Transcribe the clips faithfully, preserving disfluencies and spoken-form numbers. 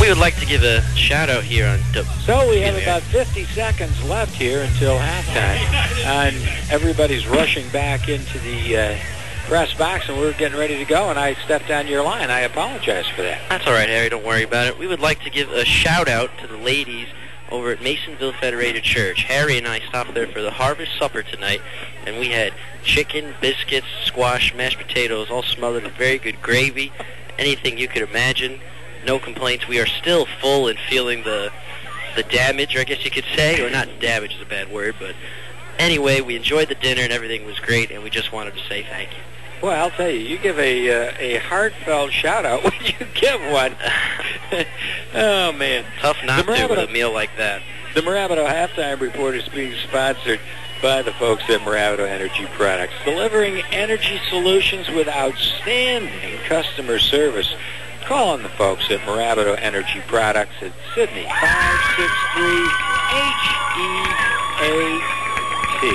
We would like to give a shout-out here on... D so we have about fifty seconds left here until halftime, and everybody's rushing back into the uh, press box, and we're getting ready to go, and I stepped on your line. I apologize for that. That's all right, Harry. Don't worry about it. We would like to give a shout-out to the ladies over at Masonville Federated Church. Harry and I stopped there for the harvest supper tonight, and we had chicken, biscuits, squash, mashed potatoes, all smothered with very good gravy, anything you could imagine. No complaints. We are still full and feeling the the damage, or I guess you could say, or not damage is a bad word, but anyway, we enjoyed the dinner and everything was great, and we just wanted to say thank you. Well, I'll tell you, you give a uh, a heartfelt shout-out when you give one. Oh, man. Tough not to with a meal like that. The Mirabito Halftime Report is being sponsored by the folks at Mirabito Energy Products, delivering energy solutions with outstanding customer service. Call on the folks at Mirabito Energy Products at Sydney, five six three H E A T.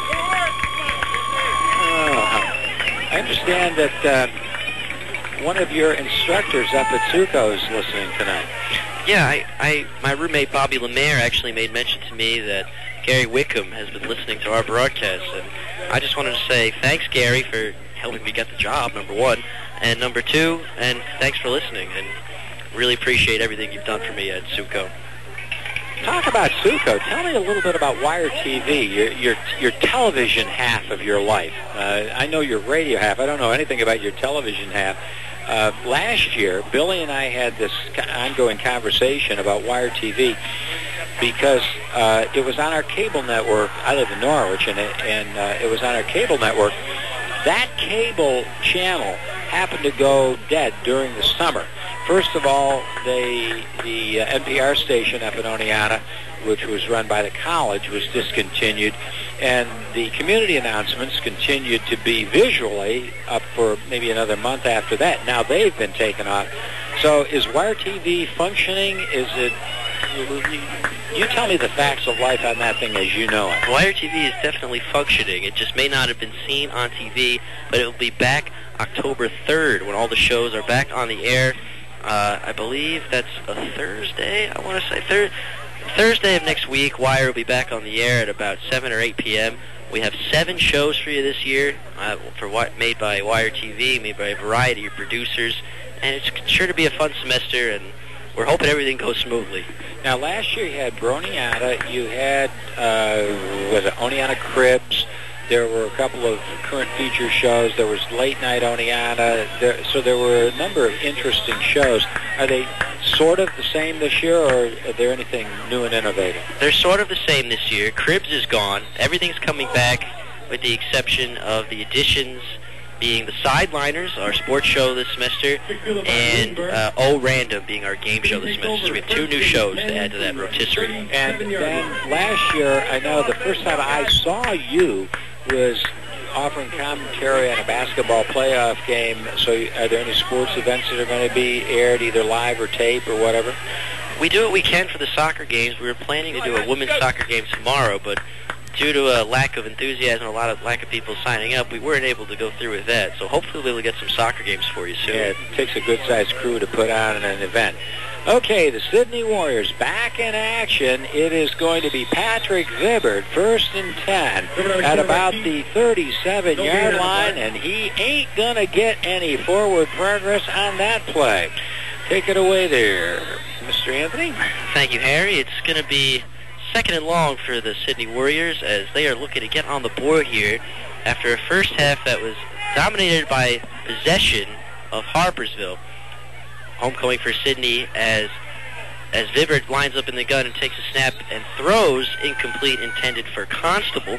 Oh, I understand that uh, one of your instructors up at Suco is listening tonight. Yeah, I, I, my roommate Bobby Lemaire actually made mention to me that Gary Wickham has been listening to our broadcast, and I just wanted to say thanks, Gary, for helping me get the job, number one. And number two, and thanks for listening, and really appreciate everything you've done for me at Suco. Talk about Suco. Tell me a little bit about Wire T V, your your, your television half of your life. Uh, I know your radio half. I don't know anything about your television half. Uh, last year, Billy and I had this ongoing conversation about Wire T V because uh, it was on our cable network. I live in Norwich, and it, and uh, it was on our cable network. That cable channel happened to go dead during the summer. First of all, they, the uh, N P R station up in Oneonta, which was run by the college, was discontinued, and the community announcements continued to be visually up for maybe another month after that. Now they've been taken off. So is Wire T V functioning? Is it... You tell me the facts of life on that thing as you know it. Wire T V is definitely functioning. It just may not have been seen on T V, but it will be back October third when all the shows are back on the air. Uh, I believe that's a Thursday. I want to say thir Thursday of next week. Wire will be back on the air at about seven or eight P M We have seven shows for you this year, uh, for what made by Wire T V, made by a variety of producers, and it's sure to be a fun semester, and we're hoping everything goes smoothly. Now, last year you had Broniata, you had, uh, was it Oneonta Cribs, there were a couple of current feature shows, there was Late Night Oneonta, there, so there were a number of interesting shows. Are they sort of the same this year, or are there anything new and innovative? They're sort of the same this year. Cribs is gone. Everything's coming back with the exception of the additions being the Sideliners, our sports show this semester, and uh, O Random being our game show this semester. So we have two new shows to add to that rotisserie. And then last year, I know the first time I saw you was offering commentary on a basketball playoff game. So are there any sports events that are going to be aired either live or tape or whatever? We do what we can for the soccer games. We were planning to do a women's soccer game tomorrow, but due to a lack of enthusiasm, a lot of lack of people signing up, we weren't able to go through with that. So hopefully we'll get some soccer games for you soon. Yeah, it takes a good-sized crew to put on an event. Okay, the Sydney Warriors back in action. It is going to be Patrick Vibert, first and ten, at about the thirty-seven yard line, and he ain't going to get any forward progress on that play. Take it away there, Mister Anthony. Thank you, Harry. It's going to be second and long for the Sydney Warriors as they are looking to get on the board here after a first half that was dominated by possession of Harpersville. Homecoming for Sydney as as Vibert lines up in the gun and takes a snap and throws incomplete, intended for Constable.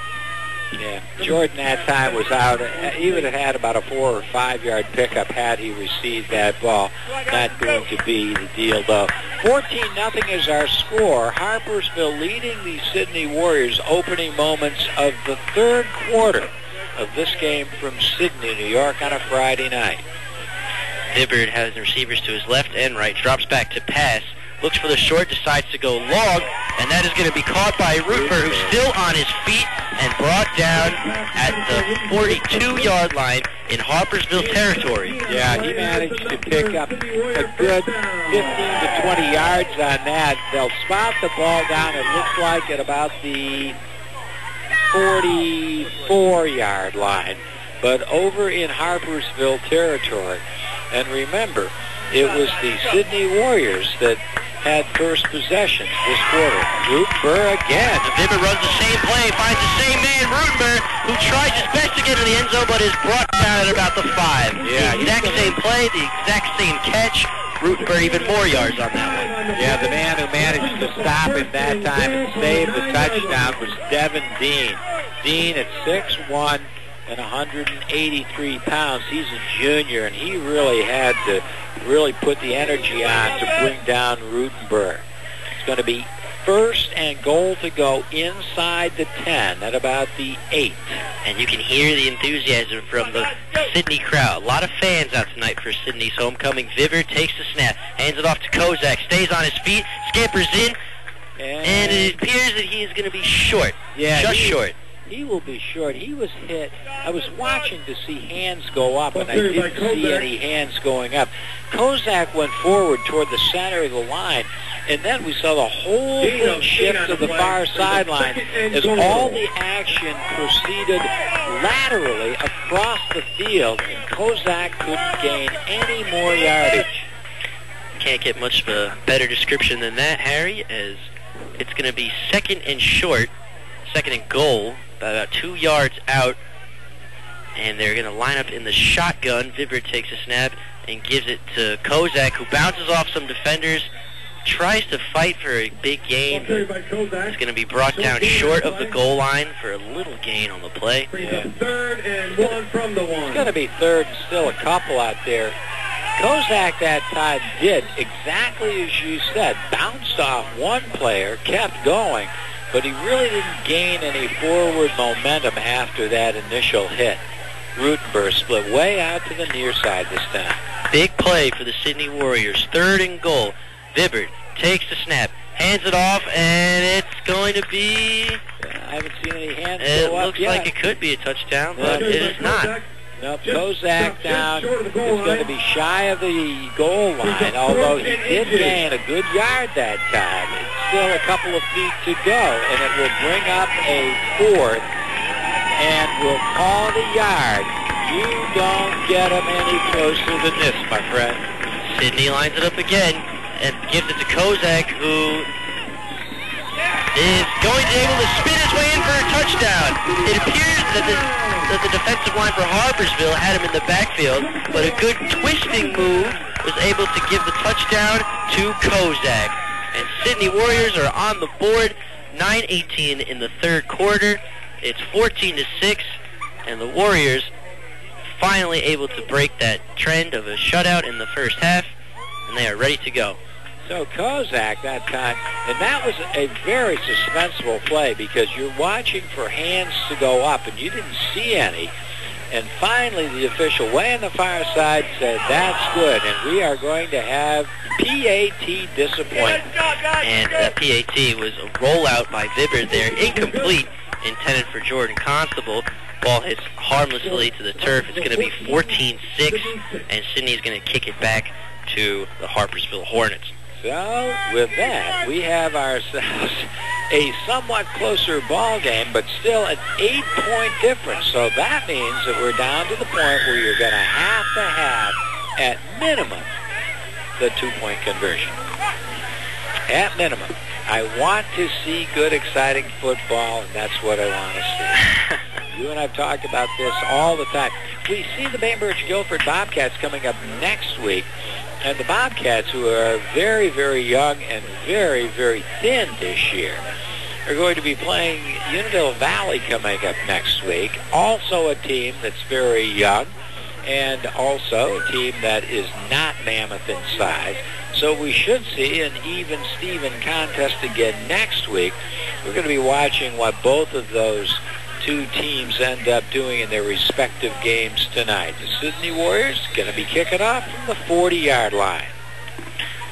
Yeah, Jordan that time was out. He would have had about a four or five yard pickup had he received that ball. Not going to be the deal, though. fourteen nothing is our score. Harpersville leading the Sydney Warriors opening moments of the third quarter of this game from Sydney, New York on a Friday night. Vibert has the receivers to his left and right, drops back to pass, looks for the short, decides to go long, and that is going to be caught by Rootberg, who's still on his feet and brought down at the forty-two-yard line in Harpersville territory. Yeah, he managed to pick up a good fifteen to twenty yards on that. They'll spot the ball down, it looks like, at about the forty-four-yard line, but over in Harpersville territory. And remember, it was the Sydney Warriors that had first possession this quarter. Rutenberg again. Vibert runs the same play, finds the same man, Rutenberg, who tries his best to get to the end zone, but is brought down at about the five. Yeah, the exact same play, the exact same catch. Rutenberg even more yards on that one. Yeah, the man who managed to stop him that time and save the touchdown was Devin Dean. Dean at six one and one hundred eighty-three pounds. He's a junior, and he really had to really put the energy on to bring down Rutenberg. It's going to be first and goal to go inside the ten at about the eight. And you can hear the enthusiasm from the Sydney crowd. A lot of fans out tonight for Sydney's homecoming. Vibert takes the snap, hands it off to Kozak, stays on his feet, scampers in, and, and it appears that he is going to be short. Yeah, just he, short. He will be short. He was hit. I was watching to see hands go up, and I didn't see any hands going up. Kozak went forward toward the center of the line, and then we saw the whole thing shift to the far sideline as all the action proceeded laterally across the field, and Kozak couldn't gain any more yardage. Can't get much of a better description than that, Harry, as it's going to be second and short, second and goal, about two yards out, and they're going to line up in the shotgun. Vibert takes a snap and gives it to Kozak, who bounces off some defenders, tries to fight for a big gain. It's going to be brought down short of the goal line for a little gain on the play. Yeah. Third and one from the one. It's going to be third and still a couple out there. Kozak that time did exactly as you said, bounced off one player, kept going, but he really didn't gain any forward momentum after that initial hit. Rutenberg split way out to the near side this time. Big play for the Sydney Warriors. Third and goal. Vibert takes the snap, hands it off, and it's going to be... I haven't seen any hands It go up looks yet. like it could be a touchdown, but it is not. Nope, Kozak down. It's going to be shy of the goal line, although he did gain a good yard that time. It's still a couple of feet to go, and it will bring up a fourth, and we'll call the yard. You don't get him any closer than this, my friend. Sydney lines it up again and gives it to Kozak, who is going to be able to spin his way in for a touchdown. It appears that the, that the defensive line for Harpersville had him in the backfield, but a good twisting move was able to give the touchdown to Kozak. And Sydney Warriors are on the board, nine eighteen in the third quarter. It's fourteen to six, and the Warriors finally able to break that trend of a shutout in the first half, and they are ready to go. So Kozak that time, and that was a very suspenseful play because you're watching for hands to go up and you didn't see any. And finally the official way on the far side said, that's good, and we are going to have P A T disappointment. And uh, P A T was a rollout by Vibert there, incomplete, intended for Jordan Constable. Ball hits harmlessly to the turf. It's going to be fourteen six, and Sydney's going to kick it back to the Harpersville Hornets. So, with that, we have ourselves a somewhat closer ball game, but still an eight-point difference. So that means that we're down to the point where you're going to have to have, at minimum, the two-point conversion. At minimum. I want to see good, exciting football, and that's what I want to see. You and I have talked about this all the time. We see the Bainbridge Guilford Bobcats coming up next week. And the Bobcats, who are very, very young and very, very thin this year, are going to be playing Unadilla Valley coming up next week. Also a team that's very young and also a team that is not mammoth in size. So we should see an even-Steven contest again next week. We're going to be watching what both of those two teams end up doing in their respective games tonight. The Sydney Warriors going to be kicking off from the forty-yard line.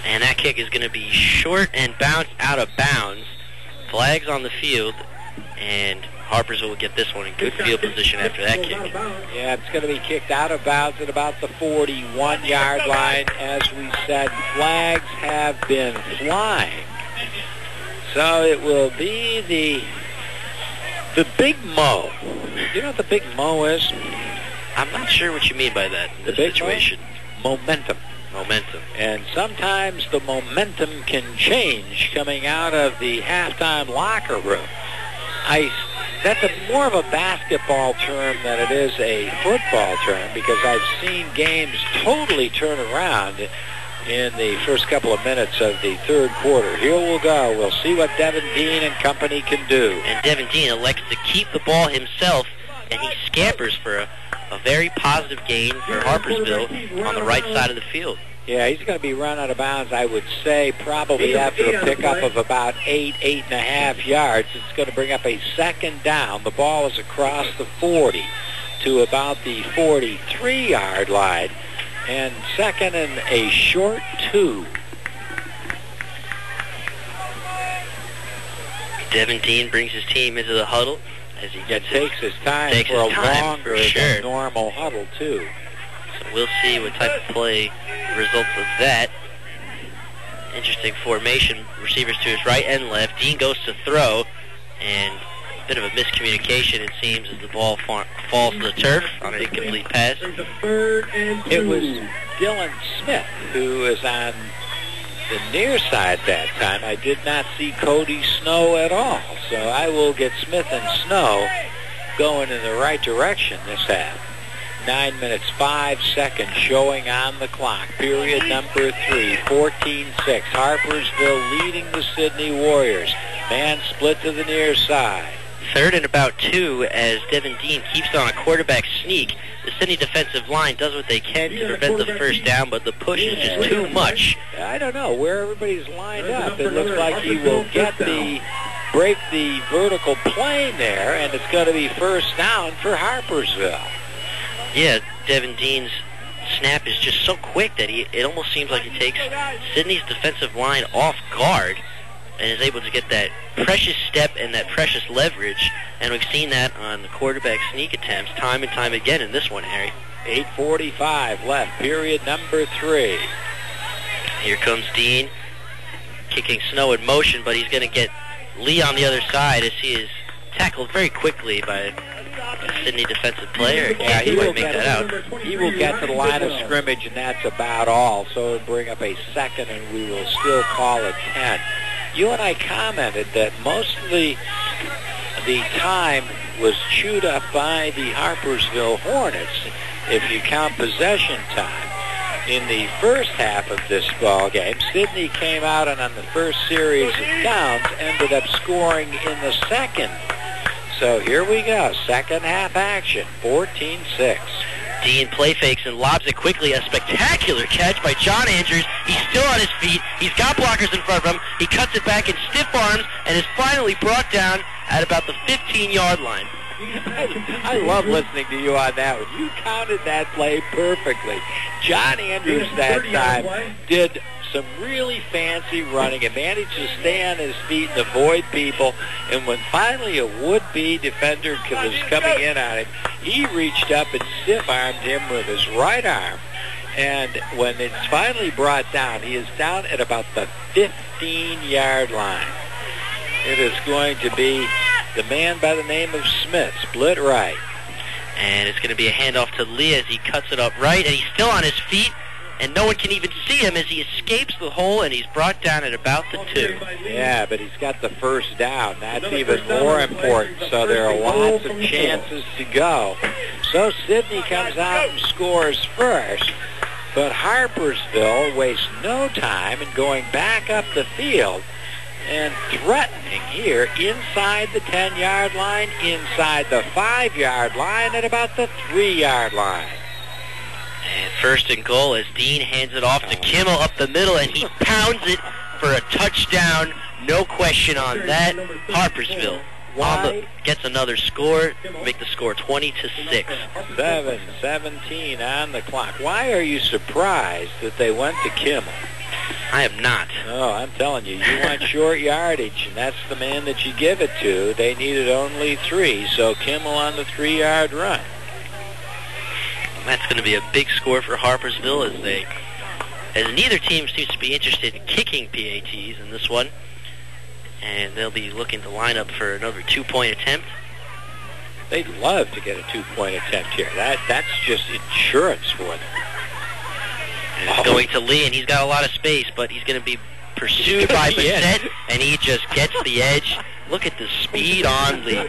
And that kick is going to be short and bounce out of bounds. Flags on the field, and Harpersville will get this one in good field position after that kick. Yeah, it's going to be kicked out of bounds at about the forty-one-yard line. As we said, flags have been flying. So it will be the the Big Mo. You know what the Big Mo is? I'm not sure what you mean by that in The this Big situation. Mo? Momentum. Momentum. And sometimes the momentum can change coming out of the halftime locker room. I, that's a, more of a basketball term than it is a football term, because I've seen games totally turn around in the first couple of minutes of the third quarter. Here we'll go. We'll see what Devin Dean and company can do. And Devin Dean elects to keep the ball himself, and he scampers for a, a very positive gain for Harpersville on the right side of the field. Yeah, he's going to be run out of bounds, I would say, probably after a pickup of about eight, eight and a half yards. It's going to bring up a second down. The ball is across the forty to about the forty-three-yard line. And second and a short two. Devin Dean brings his team into the huddle as he gets takes his time takes for his a time, longer for sure. than normal huddle, too. So we'll see what type of play results of that. Interesting formation. Receivers to his right and left. Dean goes to throw, and a bit of a miscommunication, it seems, as the ball fa- falls to the turf on an incomplete pass. It was Dylan Smith who was on the near side that time. I did not see Cody Snow at all. So I will get Smith and Snow going in the right direction this half. Nine minutes, five seconds showing on the clock. Period number three, fourteen six. Harpersville leading the Sydney Warriors. Man split to the near side. Third and about two as Devin Dean keeps on a quarterback sneak. The Sydney defensive line does what they can to prevent the first down, but the push is just too much. I don't know where everybody's lined up. It looks like he will get the, break the vertical plane there, and it's going to be first down for Harpersville. Yeah, Devin Dean's snap is just so quick that he it almost seems like he takes Sydney's defensive line off guard and is able to get that precious step and that precious leverage. And we've seen that on the quarterback sneak attempts time and time again in this one, Harry. eight forty-five left, period number three. Here comes Dean, kicking Snow in motion, but he's going to get Lee on the other side as he is tackled very quickly by a Sydney defensive player. Yeah, Can't he quite will, make get, that out. he will get to the line of scrimmage, and that's about all. So it'll bring up a second, and we will still call it ten. You and I commented that most of the, the time was chewed up by the Harpersville Hornets, if you count possession time. In the first half of this ball game, Sydney came out and on the first series of downs ended up scoring in the second. So here we go, second half action, fourteen six. Dean play fakes and lobs it quickly. A spectacular catch by John Andrews. He's still on his feet. He's got blockers in front of him. He cuts it back in stiff arms and is finally brought down at about the fifteen-yard line. I love listening to you on that one. You counted that play perfectly. John Andrews that time did some really fancy running and managed to stay on his feet and avoid people. And when finally a would-be defender was coming in on him, he reached up and stiff-armed him with his right arm. And when it's finally brought down, he is down at about the fifteen-yard line. It is going to be the man by the name of Smith, split right. And it's going to be a handoff to Lee as he cuts it up right, and he's still on his feet, and no one can even see him as he escapes the hole, and he's brought down at about the two. Yeah, but he's got the first down. That's even more important, so there are lots of chances to go. So Sydney comes out and scores first, but Harpersville wastes no time in going back up the field and threatening here inside the ten-yard line, inside the five-yard line, at about the three-yard line. And first and goal as Dean hands it off to Kimmel up the middle, and he pounds it for a touchdown. No question on that. Harpersville on the, gets another score, make the score twenty to six. seven seventeen on the clock. Why are you surprised that they went to Kimmel? I am not. Oh, I'm telling you, you want short yardage, and that's the man that you give it to. They needed only three, so Kimmel on the three-yard run. That's going to be a big score for Harpersville as they, as neither team seems to be interested in kicking P A Ts in this one, and they'll be looking to line up for another two-point attempt. They'd love to get a two-point attempt here. That that's just insurance for them. And it's going to Lee, and he's got a lot of space, but he's going to be pursued by Bassett, and he just gets the edge. Look at the speed on Lee.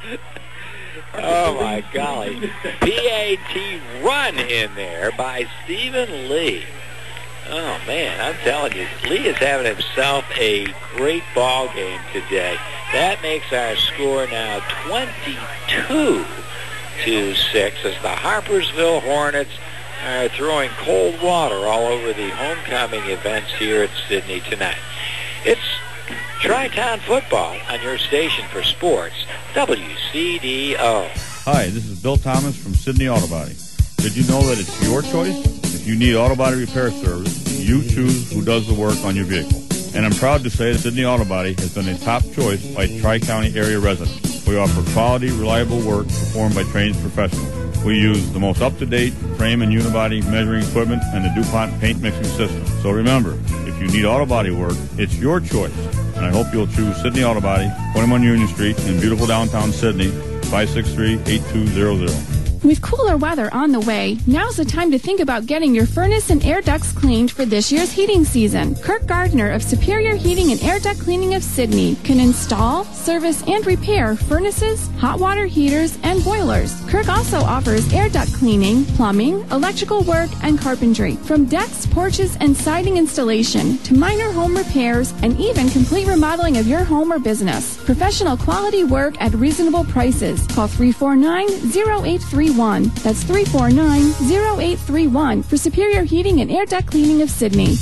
Oh, my golly. P A T run in there by Stephen Lee. Oh, man, I'm telling you, Lee is having himself a great ball game today. That makes our score now twenty-two to six as the Harpersville Hornets are throwing cold water all over the homecoming events here at Sidney tonight. It's Tri-Town football on your station for sports, W C D O. Hi, this is Bill Thomas from Sidney Auto Body. Did you know that it's your choice? If you need auto body repair service, you choose who does the work on your vehicle. And I'm proud to say that Sidney Auto Body has been a top choice by Tri-County area residents. We offer quality, reliable work performed by trained professionals. We use the most up-to-date frame and unibody measuring equipment and the DuPont paint mixing system. So remember, if you need auto body work, it's your choice. And I hope you'll choose Sidney Auto Body, twenty-one Union Street in beautiful downtown Sidney, five six three, eight two zero zero. With cooler weather on the way, now's the time to think about getting your furnace and air ducts cleaned for this year's heating season. Kirk Gardner of Superior Heating and Air Duct Cleaning of Sidney can install, service, and repair furnaces, hot water heaters, and boilers. Kirk also offers air duct cleaning, plumbing, electrical work, and carpentry. From decks, porches, and siding installation to minor home repairs and even complete remodeling of your home or business. Professional quality work at reasonable prices. Call three four nine, zero eight three one. That's three four nine, zero eight three one for Superior Heating and Air Duct Cleaning of Sidney.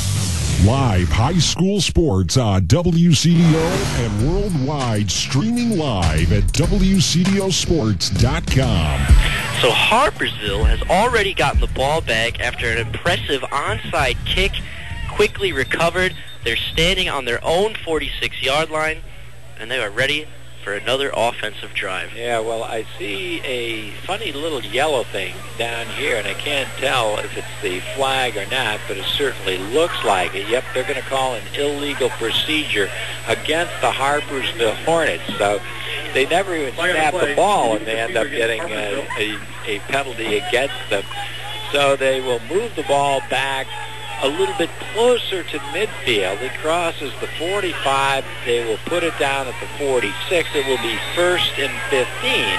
Live high school sports on W C D O and worldwide, streaming live at W C D O sports dot com. So Harpersville has already gotten the ball back after an impressive onside kick, quickly recovered. They're standing on their own forty-six-yard line, and they are ready for another offensive drive. Yeah, well, I see a funny little yellow thing down here, and I can't tell if it's the flag or not, but it certainly looks like it. Yep, they're going to call an illegal procedure against the Harpersville Hornets. So they never even snap the ball, and they end up getting a, a, a penalty against them. So they will move the ball back a little bit closer to midfield. It crosses the forty-five. They will put it down at the forty-six. It will be first and fifteen,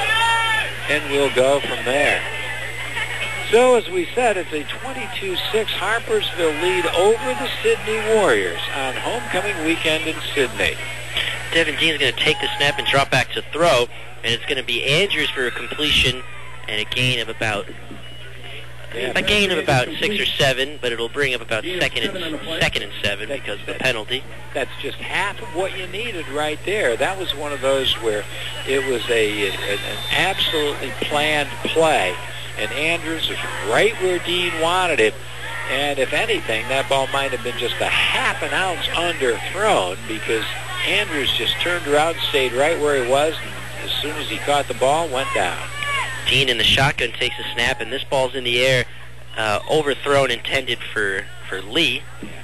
and we'll go from there. So, as we said, it's a twenty-two six Harpersville lead over the Sidney Warriors on homecoming weekend in Sidney. Devin Dean is going to take the snap and drop back to throw, and it's going to be Andrews for a completion and a gain of about Yeah, a gain of about six or seven, but it'll bring up about second and second and seven because of the penalty. That's just half of what you needed right there. That was one of those where it was a, a an absolutely planned play, and Andrews was right where Dean wanted it. And if anything, that ball might have been just a half an ounce underthrown because Andrews just turned around and stayed right where he was, and as soon as he caught the ball, went down. Dean in the shotgun takes a snap, and this ball's in the air, uh, overthrown, intended for, for Lee.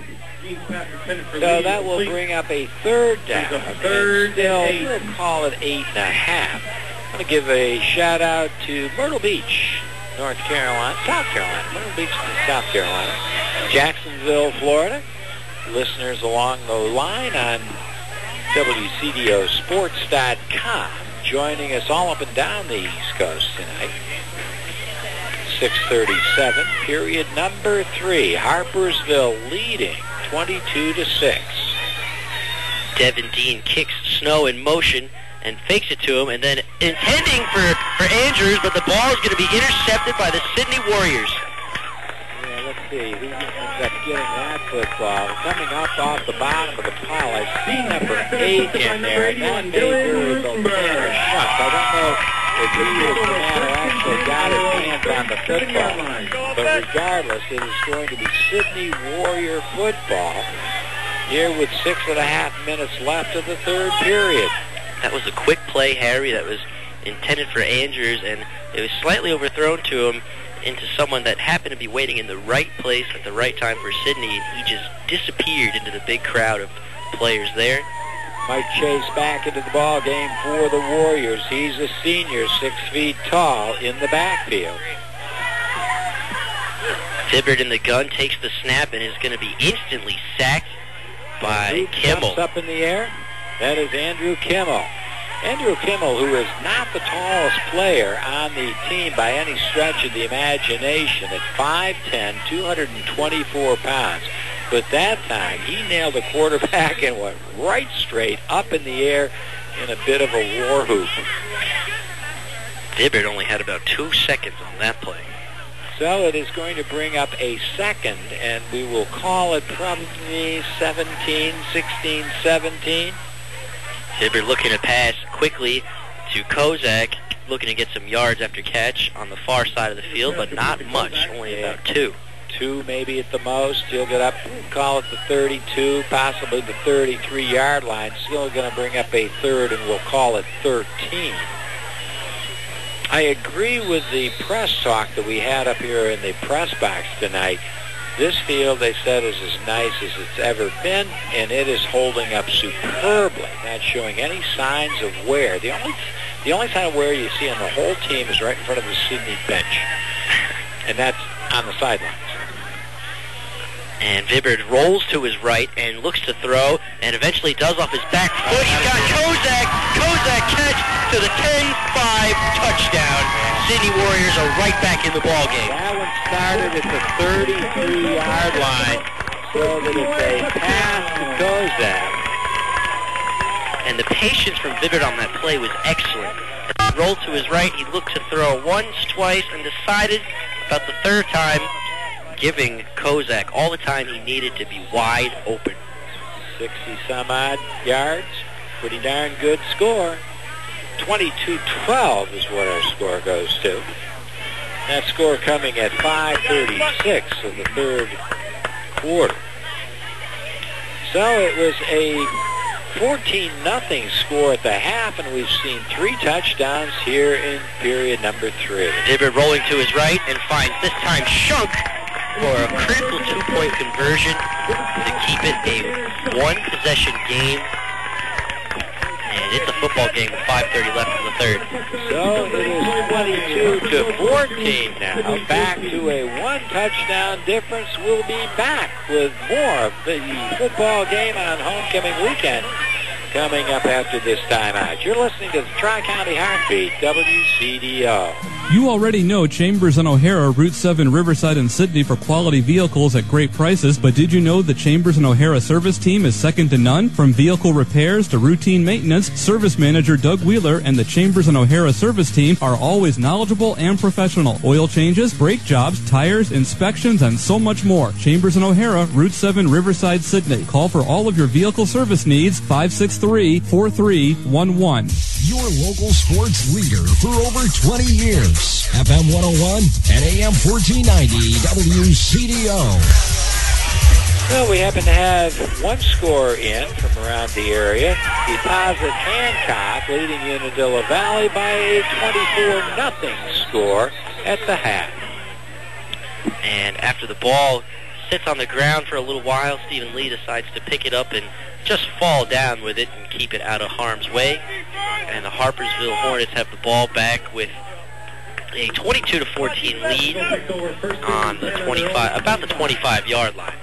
So that will bring up a third down. A third and still, and eight. we'll call it eight and a half. I'm going to give a shout out to Myrtle Beach, North Carolina, South Carolina, Myrtle Beach, South Carolina, Jacksonville, Florida. Listeners along the line on W C D O sports dot com. Joining us all up and down the East Coast tonight. six thirty-seven, period number three. Harpersville leading twenty-two to six. Devin Dean kicks Snow in motion and fakes it to him, and then intending for, for Andrews, but the ball is going to be intercepted by the Sidney Warriors. Yeah, let's see who ends up getting that football. Coming up off the bottom of the pile, I see number eight in there. And that may be the Tanner Shuck. I don't know that the commander actually got his hands on the football. But regardless, it is going to be Sydney Warrior football here with six and a half minutes left of the third period. That was a quick play, Harry, that was intended for Andrews, and it was slightly overthrown to him into someone that happened to be waiting in the right place at the right time for Sydney, and he just disappeared into the big crowd of players there. Mike Chase back into the ball game for the Warriors. He's a senior, six feet tall in the backfield. Thibbert in the gun takes the snap and is going to be instantly sacked by Kimmel. Jumps up in the air. That is Andrew Kimmel. Andrew Kimmel, who is not the tallest player on the team by any stretch of the imagination, at five ten, two hundred twenty-four pounds. But that time, he nailed the quarterback and went right straight up in the air in a bit of a war hoop. Thibbert only had about two seconds on that play. So it is going to bring up a second, and we will call it probably seventeen, sixteen, seventeen. Thibbert looking to pass quickly to Kozak, looking to get some yards after catch on the far side of the field, but not much, only about two. Two maybe at the most. He'll get up, call it the thirty-two, possibly the thirty-three-yard line. Still going to bring up a third, and we'll call it thirteen. I agree with the press talk that we had up here in the press box tonight. This field, they said, is as nice as it's ever been, and it is holding up superbly, not showing any signs of wear. The only, the only sign of wear you see on the whole team is right in front of the Sydney bench, and that's on the sidelines. And Thibbert rolls to his right and looks to throw, and eventually does off his back foot. He's got Kozak. Kozak catch to the ten five touchdown. Sydney Warriors are right back in the ball game. That one started at the thirty-three-yard line, so that it's a pass to Kozak. And the patience from Thibbert on that play was excellent. As he rolled to his right, he looked to throw once, twice, and decided about the third time, giving Kozak all the time he needed to be wide open. sixty-some-odd yards. Pretty darn good score. twenty-two twelve is what our score goes to. That score coming at five thirty-six of the third quarter. So it was a fourteen nothing score at the half, and we've seen three touchdowns here in period number three. Thibbert rolling to his right and finds this time Shunk for a critical two-point conversion to keep it a one-possession game. And it's a football game with five thirty left in the third. So it is twenty-two to fourteen now. Back to a one-touchdown difference. We'll be back with more of the football game on homecoming weekend coming up after this timeout. You're listening to the Tri-County Heartbeat, W C D O. You already know Chambers and O'Hara, Route seven, Riverside, and Sydney for quality vehicles at great prices, but did you know the Chambers and O'Hara service team is second to none? From vehicle repairs to routine maintenance, service manager Doug Wheeler and the Chambers and O'Hara service team are always knowledgeable and professional. Oil changes, brake jobs, tires, inspections, and so much more. Chambers and O'Hara, Route seven, Riverside, Sydney. Call for all of your vehicle service needs, five six three, four three one one. Your local sports leader for over twenty years. F M one oh one and A M fourteen ninety W C D O. Well, we happen to have one score in from around the area. Deposit Hancock leading Unadilla Valley by a twenty-four nothing score at the half. And after the ball sits on the ground for a little while, Stephen Lee decides to pick it up and just fall down with it and keep it out of harm's way. And the Harpersville Hornets have the ball back with a twenty-two to fourteen lead on the twenty-five, about the twenty-five-yard line.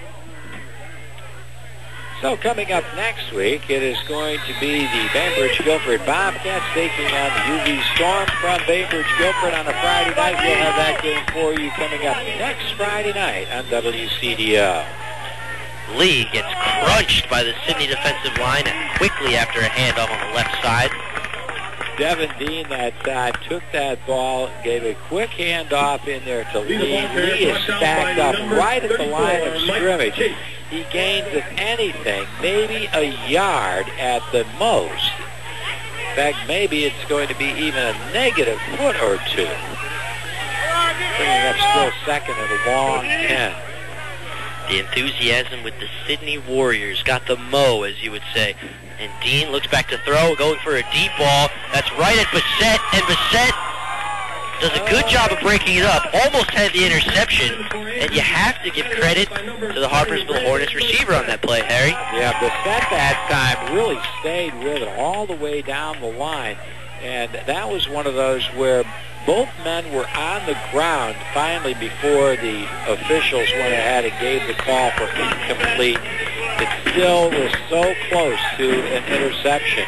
So coming up next week, it is going to be the Bainbridge-Guilford Bobcats taking on the U V Storm from Bainbridge-Guilford on a Friday night. We'll have that game for you coming up next Friday night on W C D O. Lee gets crunched by the Sydney defensive line quickly after a handoff on the left side. Devin Dean that time took that ball, gave a quick handoff in there to Lee. Lee is stacked up right at the line of scrimmage. He gains, if anything, maybe a yard at the most. fact, maybe it's going to be even a negative foot or two. Bringing up still second at a long ten. The enthusiasm with the Sydney Warriors got the mo, as you would say. And Dean looks back to throw, going for a deep ball. That's right at Bassett, and Bassett does a good job of breaking it up. Almost had the interception, and you have to give credit to the Harpersville Hornets receiver on that play, Harry. Yeah, Bassett that time really stayed with it all the way down the line, and that was one of those where both men were on the ground finally before the officials went ahead and gave the call for incomplete. It still was so close to an interception.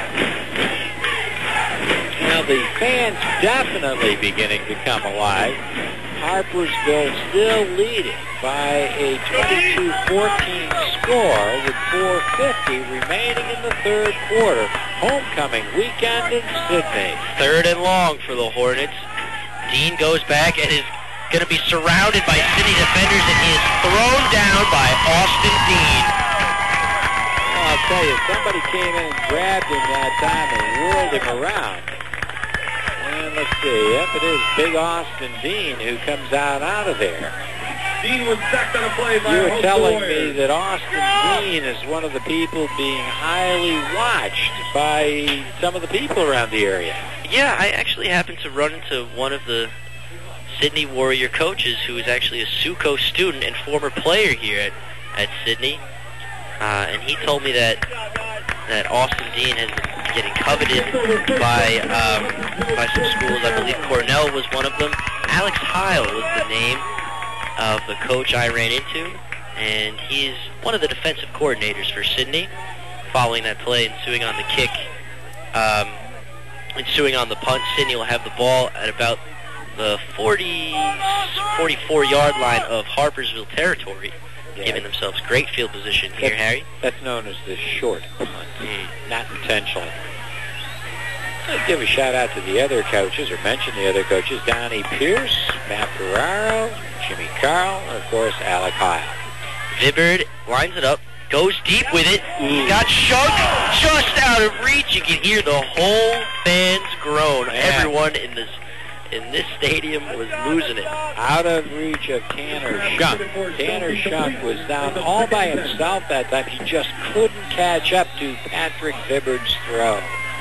Now the fans definitely beginning to come alive. Harpersville still leading by a twenty-two fourteen score with four fifty remaining in the third quarter. Homecoming weekend in Sydney. Third and long for the Hornets. Dean goes back and is going to be surrounded by Sydney defenders, and he is thrown down by Austin Dean. I'll tell you, somebody came in and grabbed him that time and whirled him around. And let's see, yep, it is Big Austin Dean who comes out out of there. Dean was sacked on a play by You were telling Warriors. me that Austin Dean is one of the people being highly watched by some of the people around the area. Yeah, I actually happened to run into one of the Sydney Warrior coaches who is actually a SUCO student and former player here at, at Sydney. Uh, and he told me that that Austin Dean has been getting coveted by um, by some schools. I believe Cornell was one of them. Alex Heil was the name of the coach I ran into, and he's one of the defensive coordinators for Sydney. Following that play, ensuing on the kick, um, ensuing on the punt, Sydney will have the ball at about the forty, forty-four yard line of Harpersville territory. Yeah. Giving themselves great field position here, that's, Harry. That's known as the short punt, mm. not intentionally. Let's give a shout out to the other coaches, or mention the other coaches, Donnie Pierce, Matt Ferraro, Jimmy Carl, and of course, Alec Heil. Vibbard lines it up, goes deep with it. He got shoved just out of reach. You can hear the whole fans groan. Man. Everyone in this in this stadium was losing it. Out of reach of Tanner Shunk. Tanner Shunk was down all by himself that time. He just couldn't catch up to Patrick Vibbard's throw.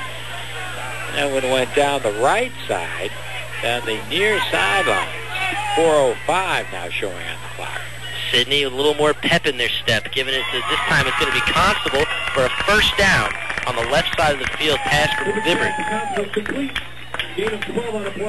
And when it went down the right side, down the near sideline, four oh five now showing on the clock. Sydney a little more pep in their step, giving it to, this time it's going to be Constable for a first down on the left side of the field, pass from Vibbard. You know, it's the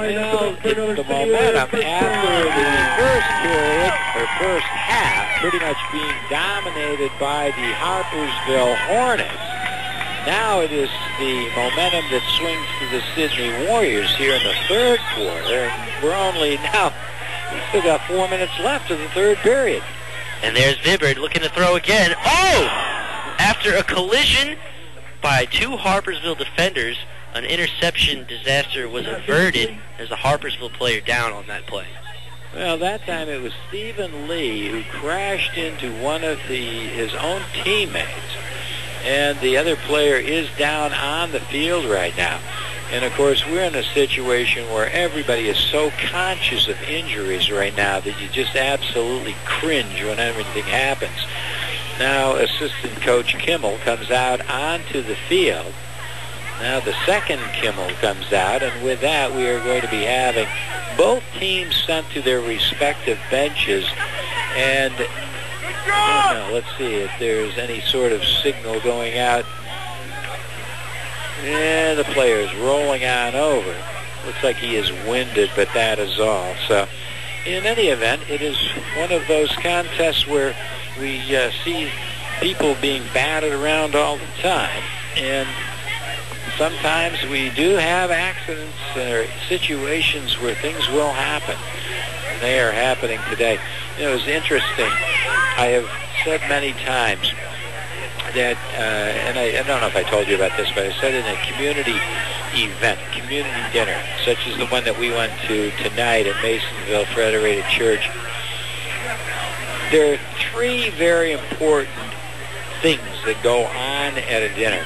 momentum after the first period, or first half, pretty much being dominated by the Harpersville Hornets. Now it is the momentum that swings to the Sydney Warriors here in the third quarter. And we're only now, we've still got four minutes left of the third period. And there's Vibbard looking to throw again. Oh! After a collision by two Harpersville defenders, an interception disaster was averted as a Harpersville player down on that play. Well, that time it was Stephen Lee who crashed into one of the his own teammates. And the other player is down on the field right now. And, of course, we're in a situation where everybody is so conscious of injuries right now that you just absolutely cringe when everything happens. Now, assistant coach Kimmel comes out onto the field. Now the second Kimmel comes out, and with that we are going to be having both teams sent to their respective benches. And I don't know, let's see if there's any sort of signal going out. Yeah, the player's rolling on over. Looks like he is winded, but that is all. So in any event, it is one of those contests where we uh, see people being batted around all the time. And sometimes we do have accidents or situations where things will happen. And they are happening today. You know, it's interesting. I have said many times that, uh, and I, I don't know if I told you about this, but I said in a community event, community dinner, such as the one that we went to tonight at Masonville Federated Church, there are three very important things that go on at a dinner.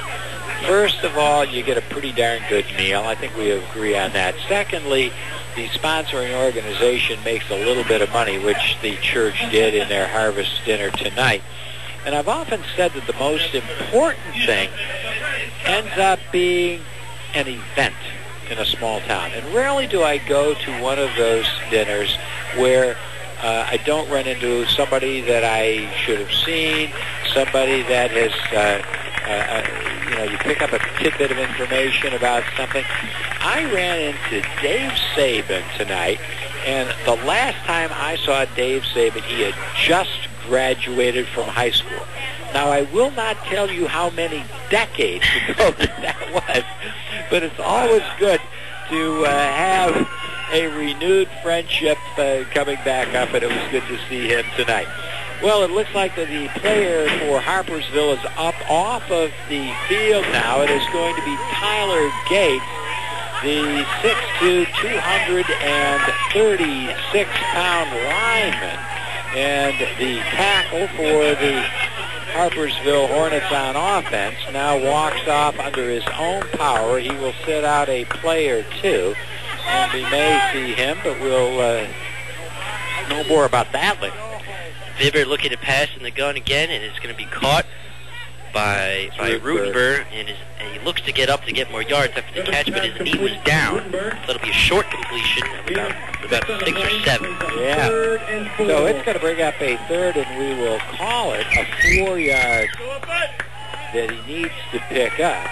First of all, you get a pretty darn good meal. I think we agree on that. Secondly, the sponsoring organization makes a little bit of money, which the church did in their harvest dinner tonight. And I've often said that the most important thing ends up being an event in a small town. And rarely do I go to one of those dinners where uh, I don't run into somebody that I should have seen, somebody that has, uh, uh, you know, you pick up a tidbit of information about something. I ran into Dave Saban tonight, and the last time I saw Dave Saban, he had just graduated from high school. Now, I will not tell you how many decades ago that was, but it's always good to uh, have a renewed friendship uh, coming back up, and it was good to see him tonight. Well, it looks like that the player for Harpersville is up off of the field now. It is going to be Tyler Gates, the six two, two hundred thirty-six pound lineman. And the tackle for the Harpersville Hornets on offense now walks off under his own power. He will sit out a play or two, and we may see him, but we'll uh, know more about that later. Vibert looking to pass in the gun again, and it's going to be caught by by Rutenberg, and, his, and he looks to get up to get more yards after the catch, but his knee was down. So it'll be a short completion of about, about six or seven. Yeah. So it's going to bring up a third, and we will call it a four-yard that he needs to pick up.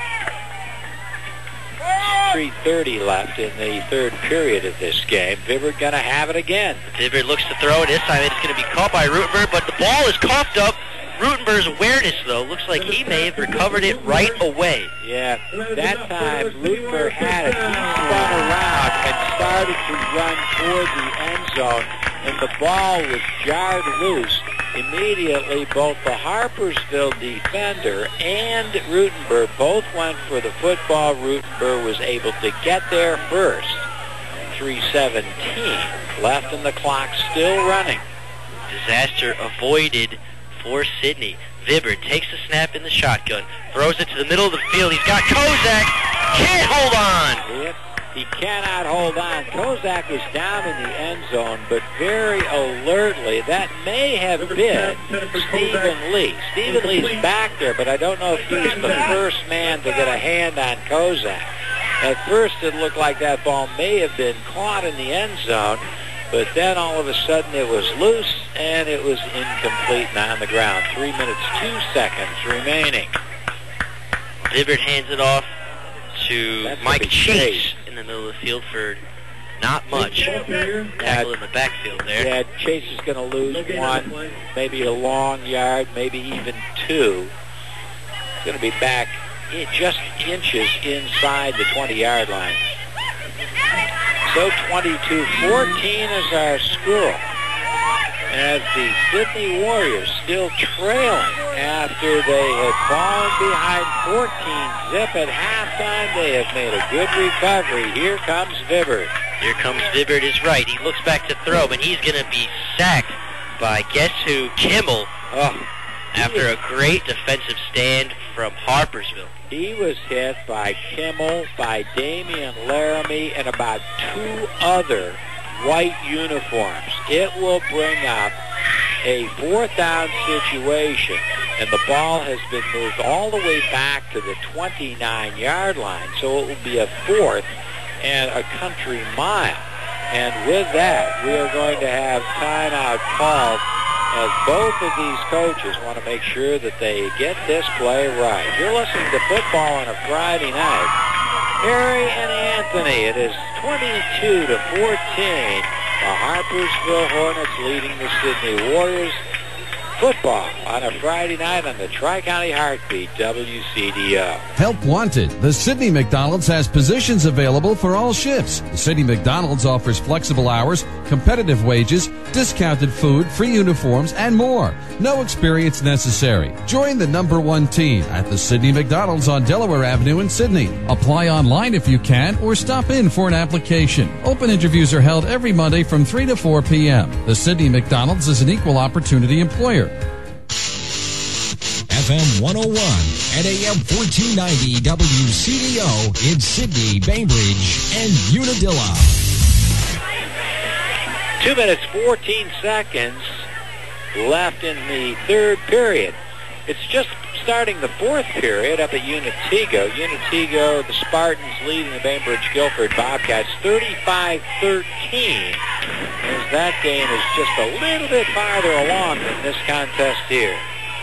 three thirty left in the third period of this game. Vibert going to have it again. Vibert looks to throw it. This time it's going to be caught by Rutenberg, but the ball is coughed up. Rutenberg's awareness, though, looks like he may have recovered it right away. Yeah, that time Rutenberg had it. He spun around and started to run toward the end zone, and the ball was jarred loose. Immediately, both the Harpersville defender and Rutenberg both went for the football. Rutenberg was able to get there first. three seventeen left and the clock still running. Disaster avoided for Sidney. Vibert takes the snap in the shotgun, throws it to the middle of the field. He's got Kozak. Can't hold on. Yep. He cannot hold on. Kozak was down in the end zone, but very alertly. That may have been Stephen Lee. Stephen Lee's back there, but I don't know if he's the first man to get a hand on Kozak. At first, it looked like that ball may have been caught in the end zone, but then all of a sudden it was loose and it was incomplete and on the ground. Three minutes, two seconds remaining. Vibert hands it off to That's Mike Chase in the middle of the field for not much. Tackle in the backfield there. Yeah, Chase is going to lose one, maybe a long yard, maybe even two. He's going to be back just inches inside the twenty-yard line. So twenty-two fourteen is our score, as the Sidney Warriors still trailing after they had fallen behind fourteen zip at halftime. They have made a good recovery. Here comes Vibert. Here comes Vibert is right. He looks back to throw, but he's going to be sacked by guess who? Kimmel. Oh, after a great defensive stand from Harpersville. He was hit by Kimmel, by Damian Laramie, and about two other white uniforms. It will bring up a fourth down situation, and the ball has been moved all the way back to the twenty-nine yard line, so it will be a fourth and a country mile. And with that, we are going to have timeout called, as both of these coaches want to make sure that they get this play right. You're listening to football on a Friday night. Harry and Anthony, it is twenty-two to fourteen. The Harpersville Hornets leading the Sidney Warriors. Football on a Friday night on the Tri-County Heartbeat, W C D O. Help wanted. The Sidney McDonald's has positions available for all shifts. The Sidney McDonald's offers flexible hours, competitive wages, discounted food, free uniforms, and more. No experience necessary. Join the number one team at the Sidney McDonald's on Delaware Avenue in Sidney. Apply online if you can, or stop in for an application. Open interviews are held every Monday from three to four p.m. The Sidney McDonald's is an equal opportunity employer. At F M one oh one and A M fourteen ninety W C D O in Sydney, Bainbridge, and Unadilla. Two minutes, fourteen seconds left in the third period. It's just starting the fourth period up at Unitigo. Unitigo, the Spartans leading the Bainbridge-Guilford Bobcats thirty-five thirteen. As that game is just a little bit farther along than this contest here.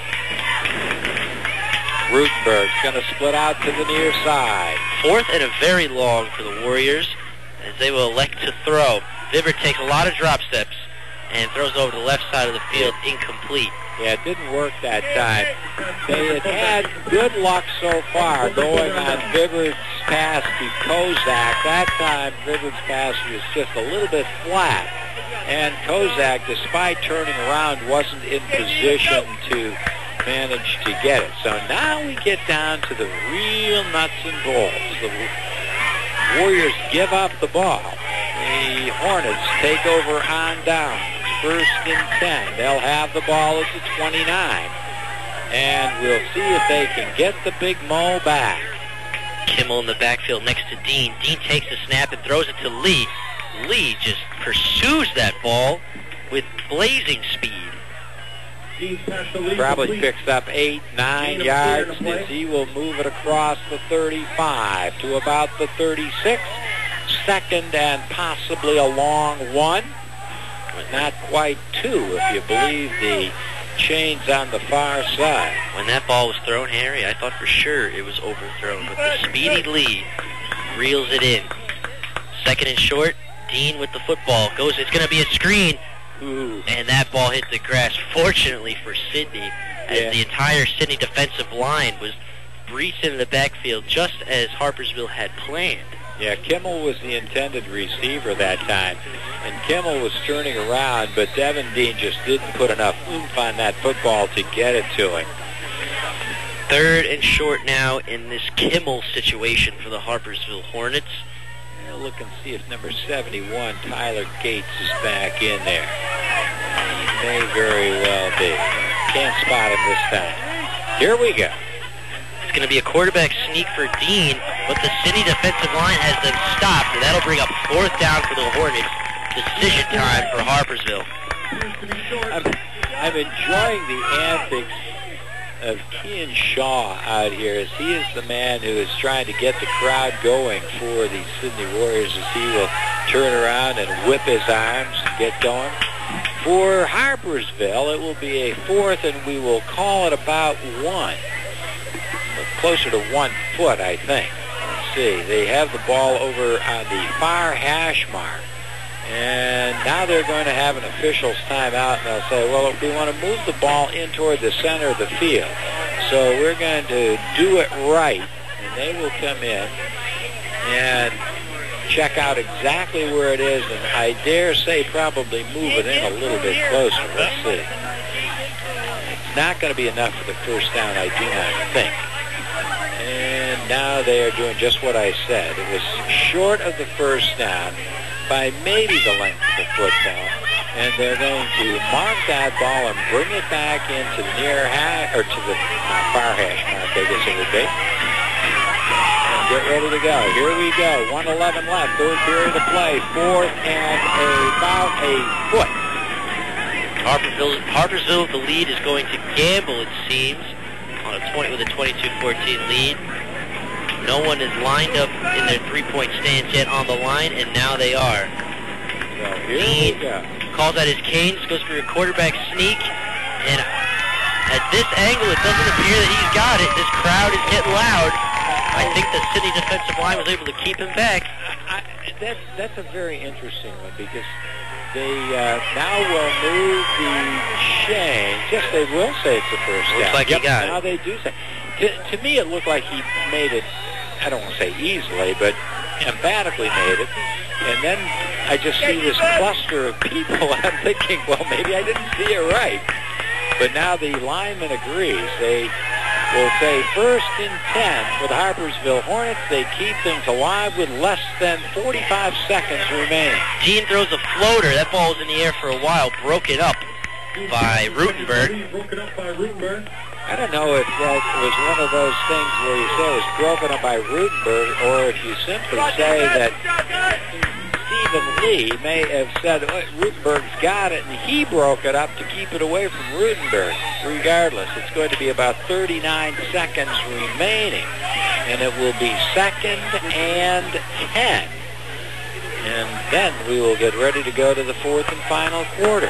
Rutenberg's going to split out to the near side. Fourth and a very long for the Warriors as they will elect to throw. Vivert takes a lot of drop steps and throws over to the left side of the field, incomplete. Yeah, it didn't work that time. They had had good luck so far going on Vivert's pass to Kozak. That time, Vivert's pass was just a little bit flat. And Kozak, despite turning around, wasn't in position to manage to get it. So now we get down to the real nuts and bolts. The Warriors give up the ball. The Hornets take over on down. First and ten. They'll have the ball at the twenty-nine. And we'll see if they can get the Big Mo back. Kimmel in the backfield next to Dean. Dean takes the snap and throws it to Lee. Lee just pursues that ball with blazing speed. Probably picks up eight, nine yards as he will move it across the thirty-five to about the thirty-six. Second and possibly a long one. But not quite two, if you believe the chains on the far side. When that ball was thrown, Harry, I thought for sure it was overthrown. But the speedy Lee reels it in. Second and short, Dean with the football. Goes, it's going to be a screen. Ooh. And that ball hit the grass, fortunately for Sydney, as Yeah. the entire Sydney defensive line was breached into the backfield just as Harpersville had planned. Yeah, Kimmel was the intended receiver that time. And Kimmel was turning around, but Devin Dean just didn't put enough oomph on that football to get it to him. Third and short now in this Kimmel situation for the Harpersville Hornets. We'll look and see if number seventy-one, Tyler Gates, is back in there. He may very well be. Can't spot him this time. Here we go. It's going to be a quarterback sneak for Dean, but the Sydney defensive line has them stopped, and that'll bring up fourth down for the Hornets. Decision time for Harpersville. I'm, I'm enjoying the antics of Kean Shaw out here, as he is the man who is trying to get the crowd going for the Sydney Warriors, as he will turn around and whip his arms and get going. For Harpersville, it will be a fourth, and we will call it about one. Closer to one foot, I think. Let's see. They have the ball over on the far hash mark. And now they're going to have an official's timeout, and they'll say, well, if we want to move the ball in toward the center of the field, so we're going to do it right. And they will come in and check out exactly where it is, and I dare say probably move it in a little bit closer. Let's see. It's not going to be enough for the first down, I do not think. And now they are doing just what I said. It was short of the first down by maybe the length of the football, and they're going to mark that ball and bring it back into the near hash, or to the uh, far hash mark, I guess it would be. And get ready to go. Here we go. one eleven left. Third period of play. Fourth and about a foot. Harpersville, Harpersville, the lead, is going to gamble, it seems, on a twenty with a twenty-two fourteen lead. No one is lined up in their three-point stance yet on the line, and now they are. So here Dean we go. calls out his canes, goes for a quarterback sneak, and at this angle, it doesn't appear that he's got it. This crowd is getting loud. I think the Sydney defensive line was able to keep him back. I, that's, that's a very interesting one, because they uh, now will move the chain. Yes, they will say it's the first down. Looks like yep, he got now it. they do say. To, to me, it looked like he made it, I don't want to say easily, but emphatically made it. And then I just see this cluster of people. I'm thinking, well, maybe I didn't see it right. But now the lineman agrees. They will say first and ten for the Harpersville Hornets. They keep things alive with less than forty-five seconds remaining. Dean throws a floater. That ball was in the air for a while, broke it up by Rutenberg. Broke it up by Rutenberg. I don't know if that was one of those things where you say it was broken up by Rutenberg, or if you simply say that Stephen Lee may have said, oh, Rutenberg's got it, and he broke it up to keep it away from Rutenberg. Regardless, it's going to be about thirty-nine seconds remaining, and it will be second and ten. And then we will get ready to go to the fourth and final quarter.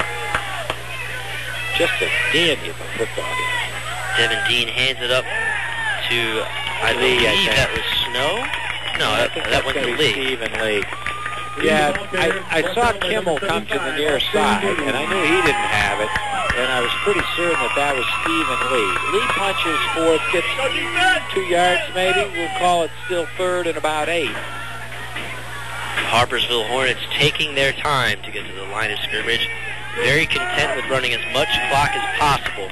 Just a dandy of a football game. Devin Dean hands it up to, I Lee, believe I that was Snow. No, I that, think that that's went to gonna be Lee. Stephen Lee. Yeah, I, I saw Kimmel come to the near side, and I knew he didn't have it, and I was pretty certain that that was Stephen Lee. Lee punches fourth, gets two yards maybe. We'll call it still third and about eight. Harpersville Hornets taking their time to get to the line of scrimmage. Very content with running as much clock as possible.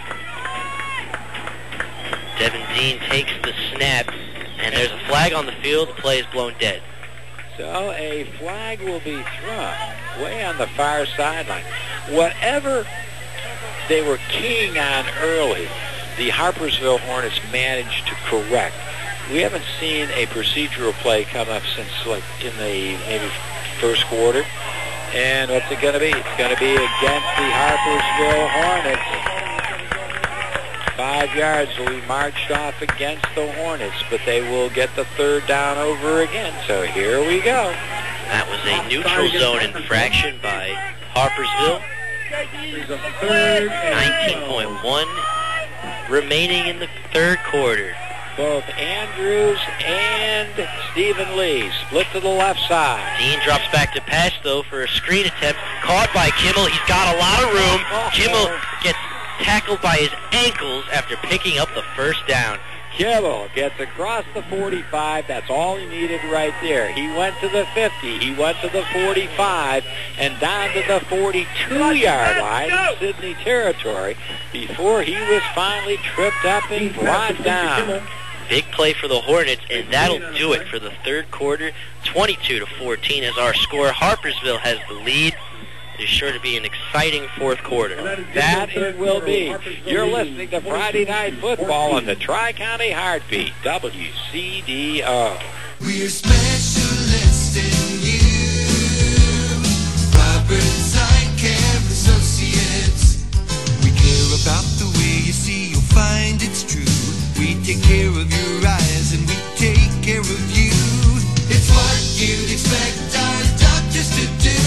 Devin Dean takes the snap, and there's a flag on the field. The play is blown dead. So a flag will be thrown way on the far sideline. Whatever they were keying on early, the Harpersville Hornets managed to correct. We haven't seen a procedural play come up since like in the maybe first quarter. And what's it going to be? It's going to be against the Harpersville Hornets. Five yards will be marched off against the Hornets, but they will get the third down over again. So here we go. That was a neutral zone infraction by Harpersville. nineteen point one remaining in the third quarter. Both Andrews and Stephen Lee split to the left side. Dean drops back to pass, though, for a screen attempt. Caught by Kimmel. He's got a lot of room. Kimmel gets tackled by his ankles after picking up the first down. Kimmel gets across the forty-five. That's all he needed right there. He went to the fifty. He went to the forty-five and down to the forty-two-yard line in Sydney territory before he was finally tripped up and brought down. Big play for the Hornets, and that'll do it for the third quarter. twenty-two to fourteen is our score. Harpersville has the lead. It is sure to be an exciting fourth quarter. That it will be. You're listening to Friday Night Football on the Tri-County Heartbeat, W C D O. We're specialists in you. Roberts Eye Care Associates. We care about the way you see. You'll find it's true. We take care of your eyes and we take care of you. It's what you'd expect our doctors to do.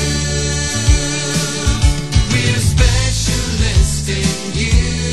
We're specialists in you.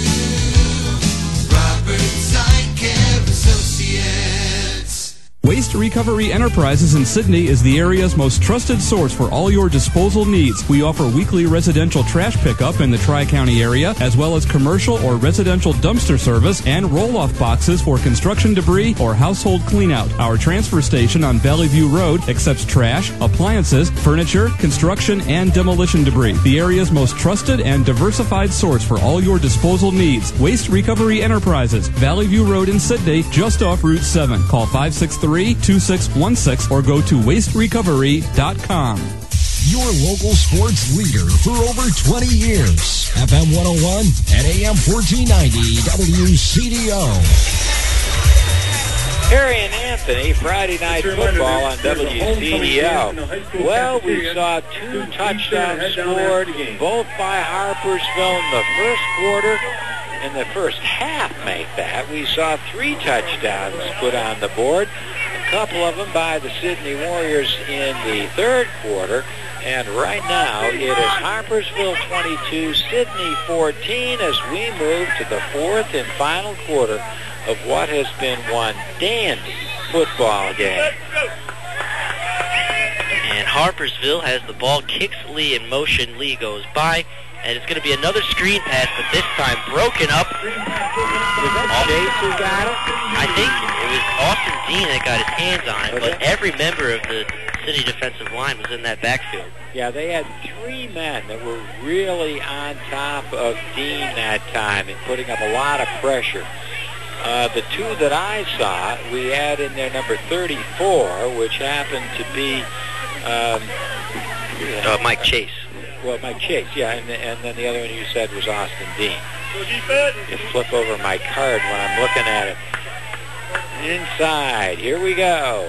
Roberts Eye Care Associates. Waste Recovery Enterprises in Sydney is the area's most trusted source for all your disposal needs. We offer weekly residential trash pickup in the Tri-County area, as well as commercial or residential dumpster service and roll-off boxes for construction debris or household cleanout. Our transfer station on Valley View Road accepts trash, appliances, furniture, construction, and demolition debris. The area's most trusted and diversified source for all your disposal needs. Waste Recovery Enterprises, Valley View Road in Sydney, just off Route seven. Call five six three, two six one six or go to waste recovery dot com. Your local sports leader for over twenty years. F M one oh one and A M fourteen ninety W C D O. Harry and Anthony, Friday Night Football on W C D O. Well, we saw two touchdowns scored, both by Harpersville in the first quarter. In the first half, make that. We saw three touchdowns put on the board. A couple of them by the Sydney Warriors in the third quarter. And right now, it is Harpersville twenty-two, Sydney fourteen as we move to the fourth and final quarter of what has been one dandy football game. And Harpersville has the ball, kicks Lee in motion. Lee goes by, and it's going to be another screen pass, but this time broken up. Was that Chase who got it? I think it was Austin Dean that got his hands on it, but every member of the City defensive line was in that backfield. Yeah, they had three men that were really on top of Dean that time and putting up a lot of pressure. Uh, the two that I saw, we had in there number thirty-four, which happened to be um, uh, Mike Chase. Well, Mike Chase, yeah, and, and then the other one you said was Austin Dean. You flip over my card when I'm looking at it. Inside. Here we go.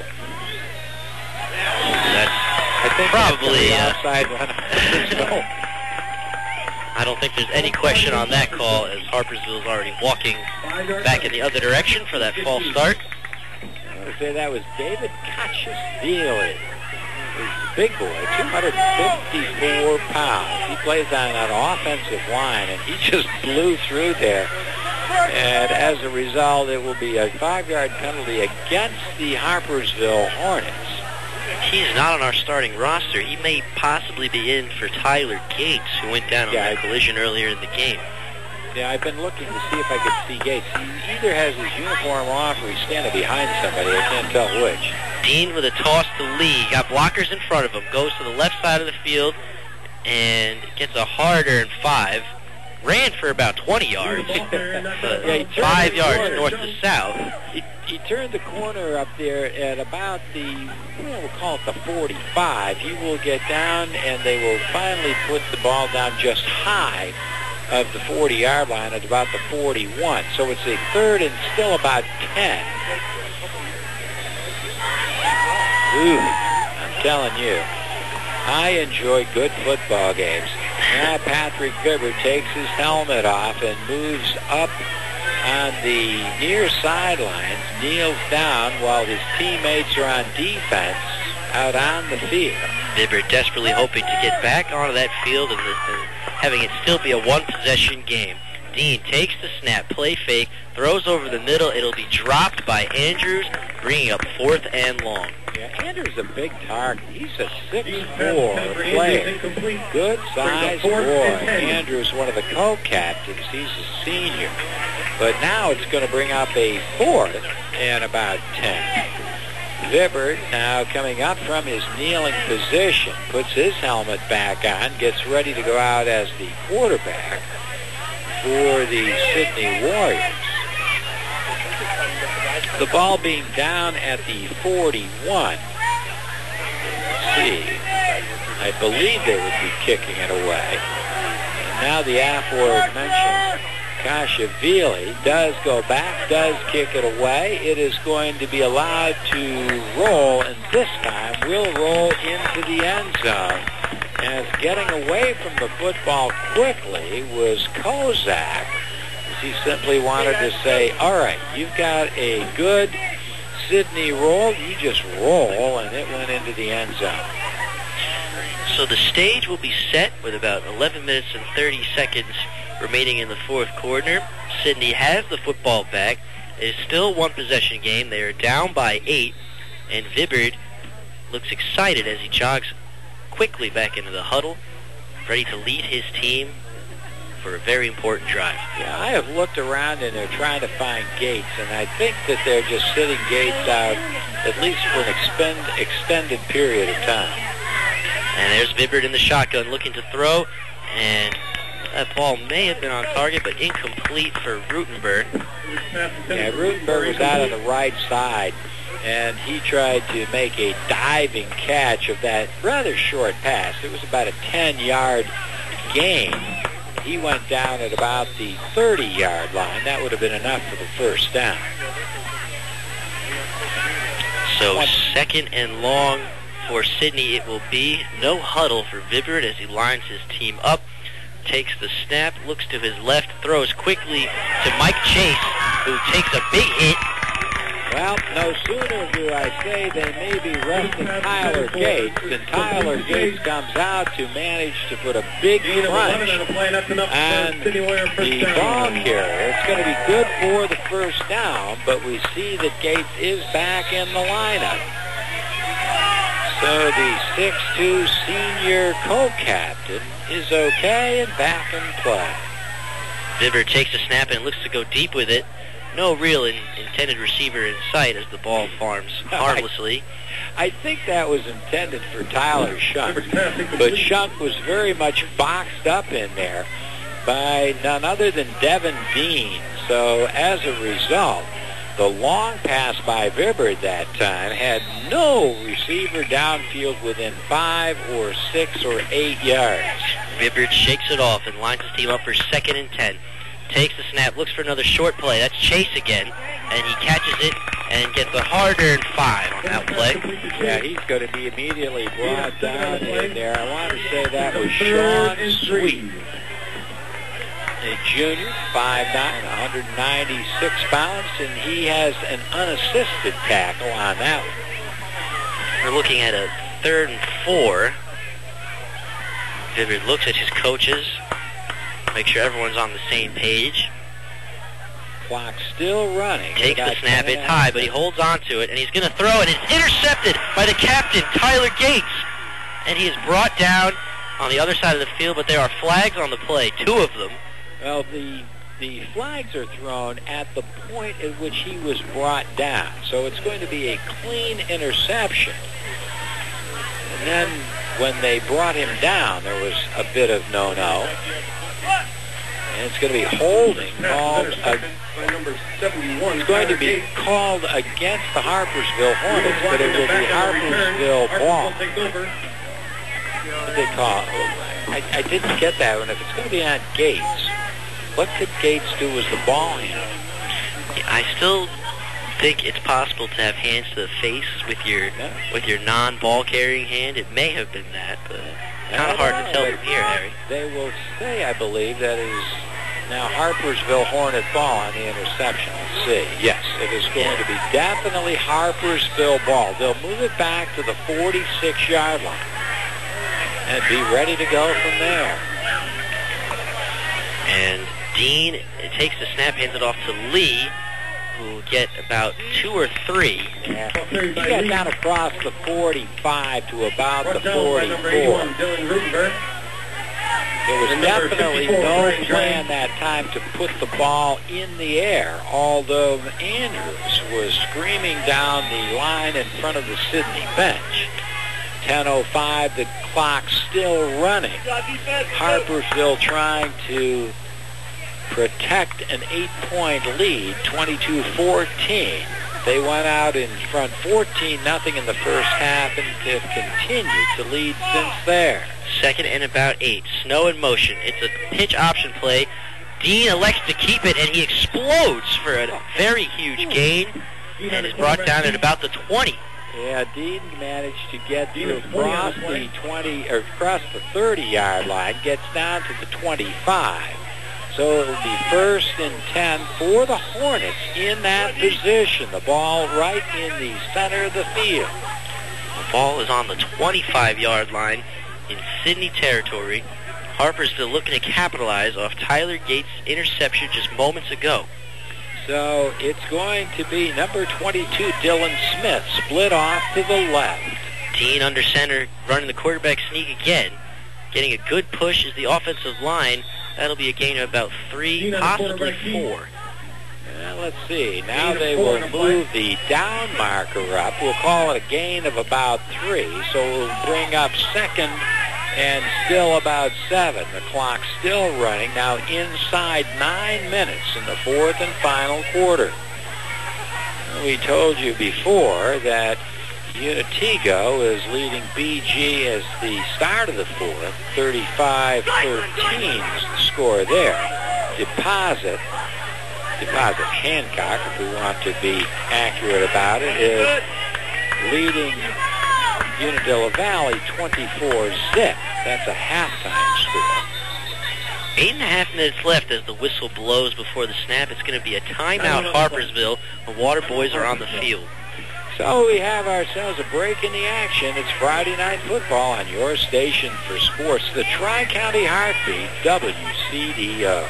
That's I think probably that's uh, outside run. I don't think there's any question on that call, as Harpersville is already walking back in the other direction for that false start. I would say that was David Kachashvili. He's a big boy, two hundred fifty-four pounds. He plays on an offensive line, and he just blew through there. And as a result, it will be a five-yard penalty against the Harpersville Hornets. He's not on our starting roster. He may possibly be in for Tyler Gates, who went down on Yeah, that collision earlier in the game. Yeah, I've been looking to see if I could see Gates. He either has his uniform off or he's standing behind somebody. I can't tell which. Dean with a toss to Lee. Got blockers in front of him. Goes to the left side of the field and gets a hard-earned five. Ran for about twenty yards. Yeah, he five turned the yards corner. north to south. He, he turned the corner up there at about the, well, we'll call it the forty-five. He will get down, and they will finally put the ball down just high of the forty-yard line at about the forty-one. So it's a third and still about ten. Ooh, I'm telling you, I enjoy good football games. Now Patrick Vibert takes his helmet off and moves up on the near sidelines, kneels down while his teammates are on defense out on the field. Vibert desperately hoping to get back onto that field and, and having it still be a one-possession game. Dean takes the snap, play fake, throws over the middle. It'll be dropped by Andrews, bringing up fourth and long. Yeah, Andrews is a big target. He's a six four player. Good size boy. Andrews, one of the co-captains. He's a senior. But now it's going to bring up a fourth and about ten. Vibert now coming up from his kneeling position, puts his helmet back on, gets ready to go out as the quarterback for the Sydney Warriors. The ball being down at the forty-one. Let's see. I believe they would be kicking it away. And now the aforementioned Kachashvili does go back, does kick it away. It is going to be allowed to roll, and this time will roll into the end zone. As getting away from the football quickly was Kozak. He simply wanted to say, all right, you've got a good Sydney roll, you just roll, and it went into the end zone. So the stage will be set with about eleven minutes and thirty seconds remaining in the fourth quarter. Sydney has the football back. It is still a one-possession game. They are down by eight, and Vibert looks excited as he jogs quickly back into the huddle, ready to lead his team for a very important drive. Yeah, I have looked around and they're trying to find Gates, and I think that they're just sitting Gates out at least for an expend, extended period of time. And there's Vibert in the shotgun looking to throw, and that ball may have been on target, but incomplete for Rutenberg. Yeah, Rutenberg was out on the right side, and he tried to make a diving catch of that rather short pass. It was about a ten-yard gain. He went down at about the thirty-yard line. That would have been enough for the first down. So second and long for Sydney it will be. No huddle for Vibert as he lines his team up. Takes the snap, looks to his left, throws quickly to Mike Chase, who takes a big hit. Well, no sooner do I say they may be resting Tyler Gates than Tyler Gates comes out to manage to put a big crunch on the dog here. It's going to be good for the first down, but we see that Gates is back in the lineup. So the six two senior co-captain is okay and back in play. Vibert takes a snap and looks to go deep with it. No real in, intended receiver in sight as the ball farms harmlessly. I, I think that was intended for Tyler Shunk, but Shunk was very much boxed up in there by none other than Devin Dean. So as a result, the long pass by Vibert that time had no receiver downfield within five or six or eight yards. Vibert shakes it off and lines his team up for second and ten. takes the snap, looks for another short play. That's Chase again, and he catches it and gets a hard-earned five on that play. Yeah, he's going to be immediately brought down in there. I want to say that was Sean Sweet, a junior, five nine, one hundred ninety-six pounds, and he has an unassisted tackle on that one. We're looking at a third and four. Vibbert looks at his coaches, make sure everyone's on the same page. Clock still running. Takes the snap, it's high, but he holds on to it, and he's going to throw it. It's intercepted by the captain, Tyler Gates, and he is brought down on the other side of the field, but there are flags on the play, two of them. Well, the the flags are thrown at the point at which he was brought down, so it's going to be a clean interception. And then when they brought him down, there was a bit of no-no. And it's going to be holding called. Uh, it's going to be called against the Harpersville Hornets, but it will be Harpersville ball. What they call it? I, I didn't get that one. If it's going to be on Gates, what could Gates do as the ball handler? I still think it's possible to have hands to the face with your yeah. with your non-ball carrying hand. It may have been that, but kind of hard to tell from here, Harry. They will say, I believe, that is now Harpersville Hornet ball on the interception. Let's see. Yes, it is going yeah. to be definitely Harpersville ball. They'll move it back to the forty-six yard line and be ready to go from there. And Dean takes the snap, hands it off to Lee, who will get about two or three. Yeah. He got down across the forty-five to about the forty-four. There was definitely no plan that time to put the ball in the air, although Andrews was screaming down the line in front of the Sidney bench. ten oh five, the clock still running. Harpersville trying to protect an eight-point lead, twenty-two fourteen. They went out in front fourteen nothing in the first half and have continued to lead since there. Second and about eight. Snow in motion. It's a pitch option play. Dean elects to keep it, and he explodes for a very huge gain and is brought down at about the twenty. Yeah, Dean managed to get to across the twenty or across the thirty yard line, gets down to the twenty-five. So it will be first and ten for the Hornets in that position. The ball right in the center of the field. The ball is on the twenty-five yard line in Sidney territory. Harpersville looking to capitalize off Tyler Gates' interception just moments ago. So it's going to be number twenty-two, Dylan Smith, split off to the left. Dean under center, running the quarterback sneak again. Getting a good push is the offensive line. That'll be a gain of about three, possibly four. Well, let's see. Now they will move the down marker up. We'll call it a gain of about three. So we'll bring up second and still about seven. The clock's still running. Now inside nine minutes in the fourth and final quarter. We told you before that Unitego is leading B G as the start of the fourth. thirty-five thirteen is the score there. Deposit, Deposit Hancock, if we want to be accurate about it, is leading Unadilla Valley twenty-four zip. That's a halftime score. Eight and a half minutes left as the whistle blows before the snap. It's going to be a timeout, Harpersville. The Water Boys are on the field. So we have ourselves a break in the action. It's Friday Night Football on your station for sports, the Tri-County Heartbeat, W C D O.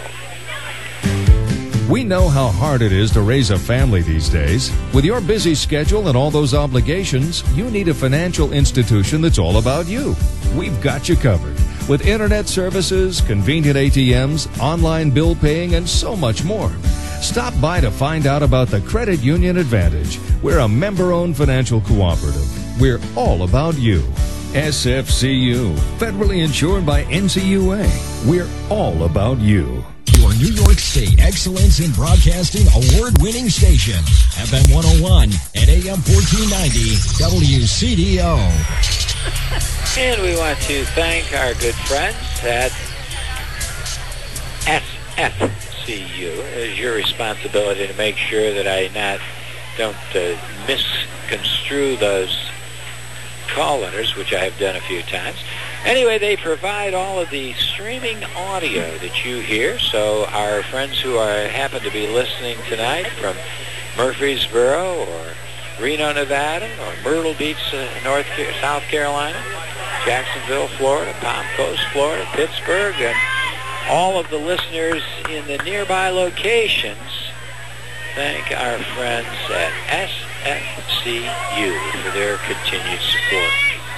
We know how hard it is to raise a family these days. With your busy schedule and all those obligations, you need a financial institution that's all about you. We've got you covered. With internet services, convenient A T Ms, online bill paying, and so much more. Stop by to find out about the Credit Union Advantage. We're a member-owned financial cooperative. We're all about you. S F C U, federally insured by N C U A. We're all about you. Your New York State Excellence in Broadcasting award-winning station. F M one oh one and A M fourteen ninety W C D O. And we want to thank our good friends at S F C U. It is your responsibility to make sure that I not don't uh, misconstrue those call letters, which I have done a few times. Anyway, they provide all of the streaming audio that you hear, so our friends who are happen to be listening tonight from Murfreesboro or Reno, Nevada, or Myrtle Beach, uh, North South Carolina, Jacksonville, Florida, Palm Coast, Florida, Pittsburgh, and all of the listeners in the nearby locations, thank our friends at S F C U for their continued support.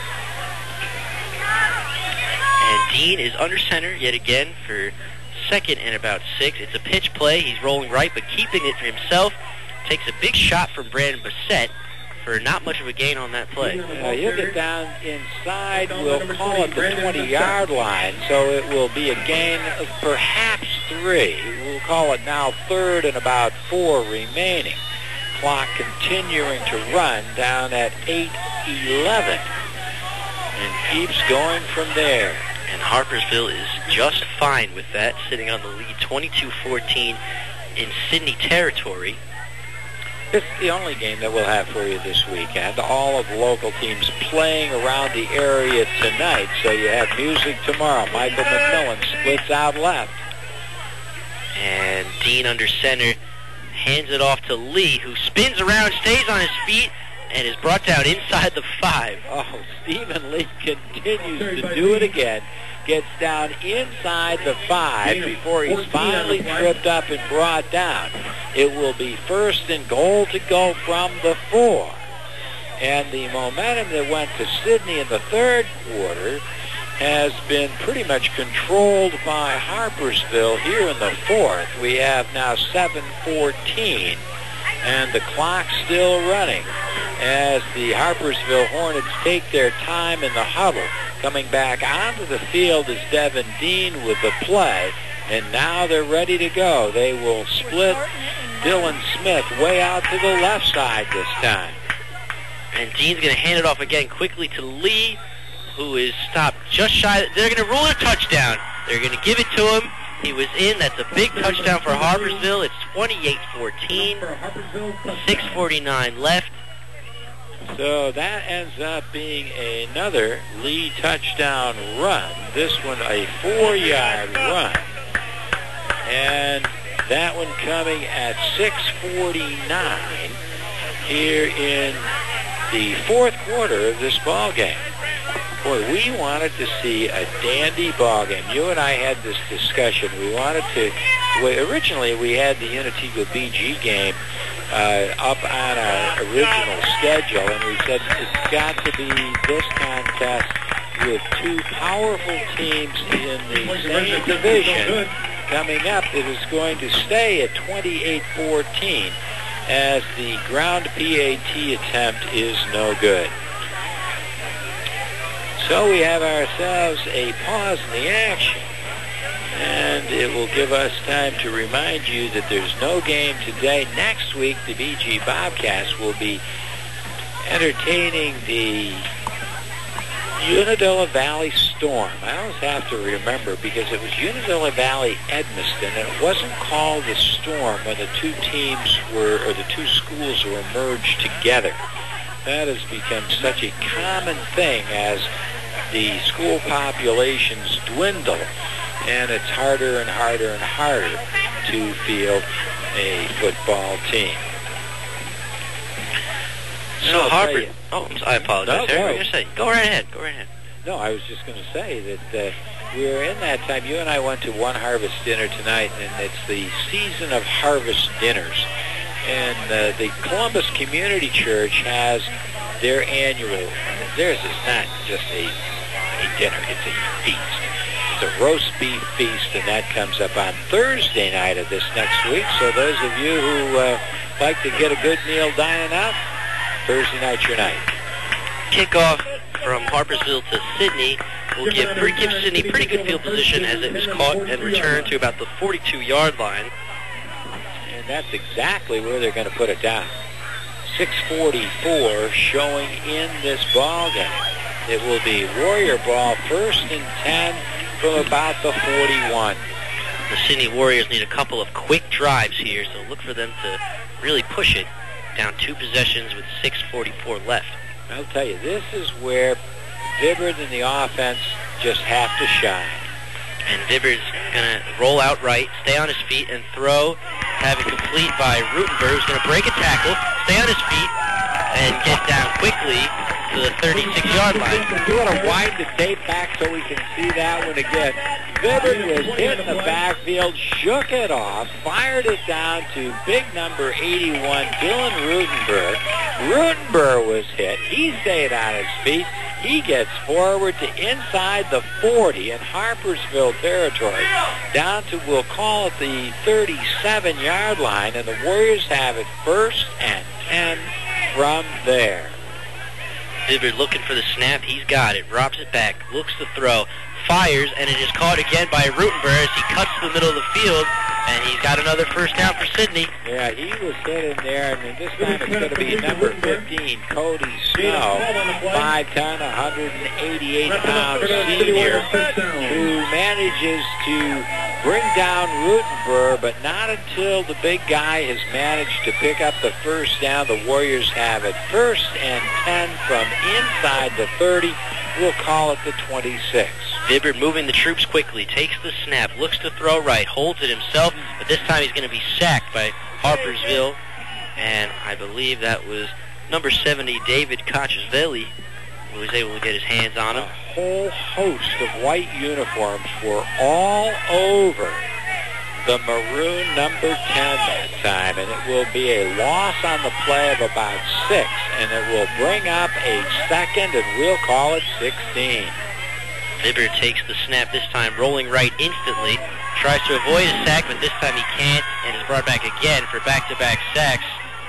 And Dean is under center yet again for second and about six. It's a pitch play. He's rolling right, but keeping it for himself. Takes a big shot from Brandon Bassett for not much of a gain on that play. Uh, he'll get down inside. We'll call it the twenty-yard line, so it will be a gain of perhaps three. We'll call it now third and about four remaining. Clock continuing to run down at eight eleven and keeps going from there. And Harpersville is just fine with that, sitting on the lead twenty-two fourteen in Sidney territory. This is the only game that we'll have for you this weekend. All of the local teams playing around the area tonight, so you have music tomorrow. Michael McMillan splits out left. And Dean under center hands it off to Lee, who spins around, stays on his feet, and is brought down inside the five. Oh, Stephen Lee continues to do it again. Gets down inside the five before he's finally tripped up and brought down. It will be first and goal to go from the four. And the momentum that went to Sidney in the third quarter has been pretty much controlled by Harpersville here in the fourth. We have now seven fourteen, and the clock's still running as the Harpersville Hornets take their time in the huddle. Coming back onto the field is Devin Dean with the play, and now they're ready to go. They will split Dylan Smith way out to the left side this time. And Dean's going to hand it off again quickly to Lee, who is stopped just shy. They're going to rule a touchdown. They're going to give it to him. He was in. That's a big touchdown for Harpersville. It's twenty-eight fourteen. six forty-nine left. So that ends up being another Lee touchdown run. This one a four-yard run. And that one coming at six forty-nine here in the fourth quarter of this ball game. Boy, we wanted to see a dandy ball game. You and I had this discussion. We wanted to, we, originally we had the Unantico B G game uh, up on our original schedule, and we said it's got to be this contest with two powerful teams in the same division coming up. It is going to stay at twenty-eight fourteen as the ground P A T attempt is no good. So we have ourselves a pause in the action, and it will give us time to remind you that there's no game today. Next week, the B G Bobcats will be entertaining the Unadilla Valley Storm. I always have to remember because it was Unadilla Valley Edmiston, and it wasn't called the Storm when the two teams were, or the two schools were merged together. That has become such a common thing as the school populations dwindle, and it's harder and harder and harder to field a football team. So I'll Harper, you, oh, I apologize. No, Harry, no. what were you going to say? Go right ahead. Go right ahead. No, I was just going to say that uh, we were in that time. You and I went to one harvest dinner tonight, and it's the season of harvest dinners. And uh, the Columbus Community Church has their annual, theirs is not just a, a dinner, it's a feast. It's a roast beef feast, and that comes up on Thursday night of this next week. So those of you who uh, like to get a good meal dining out, Thursday night's your night. Kickoff from Harpersville to Sidney will give, give Sidney pretty good field position as it was caught and returned to about the forty-two-yard line. And that's exactly where they're going to put it down. six forty-four showing in this ball game. It will be Warrior ball, first and ten from about the forty-one. The Sydney Warriors need a couple of quick drives here, so look for them to really push it. Down two possessions with six forty-four left. I'll tell you, this is where Vibbard and the offense just have to shine. And Vibbard's going to roll out right, stay on his feet, and throw. Have it complete by Rutenberg, who's going to break a tackle, stay on his feet, and get down quickly to the thirty-six-yard line. You want to wind the tape back so we can see that one again. Vibbard was hit in the backfield, shook it off, fired it down to big number eighty-one, Dylan Rutenberg. Rutenberg was hit. He stayed on his feet. He gets forward to inside the forty in Harpersville territory, down to, we'll call it the thirty-seven-yard line, and the Warriors have it first and ten from there. Vibbard looking for the snap. He's got it. Drops it back. Looks to throw. Fires, and it is caught again by Rutenberg as he cuts the middle of the field, and he's got another first down for Sydney. Yeah, he was hit in there, and this time it's going to be number fifteen, Cody Snow, five ten, one hundred eighty-eight pound senior, who manages to bring down Rutenberg, but not until the big guy has managed to pick up the first down. The Warriors have it first and ten from inside the thirty. We'll call it the twenty-six. Vibbard moving the troops quickly, takes the snap, looks to throw right, holds it himself, but this time he's going to be sacked by Harpersville, and I believe that was number seventy, David Kachasvili, who was able to get his hands on him. A whole host of white uniforms were all over the maroon number ten that time, and it will be a loss on the play of about six, and it will bring up a second, and we'll call it sixteen. Vibbard takes the snap this time, rolling right instantly, tries to avoid a sack, but this time he can't, and is brought back again for back-to-back sacks.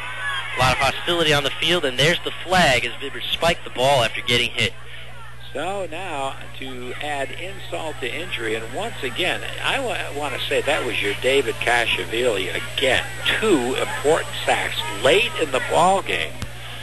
A lot of hostility on the field, and there's the flag as Vibbard spiked the ball after getting hit. So now, to add insult to injury, and once again, I w- want to say that was your David Kachasvili again. Two important sacks late in the ball game.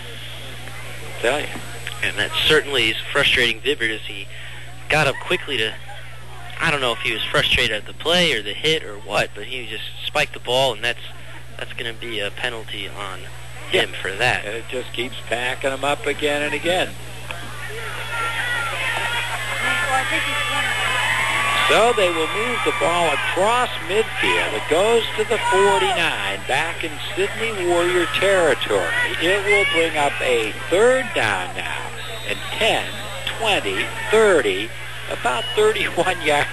I'll tell you. And that certainly is frustrating Vibbard as he got up quickly to, I don't know if he was frustrated at the play or the hit or what, but he just spiked the ball, and that's that's going to be a penalty on him yeah. for that. And it just keeps packing him up again and again. So they will move the ball across midfield. It goes to the forty-nine, back in Sydney Warrior territory. It will bring up a third down now, and ten, twenty, thirty, about thirty-one yards.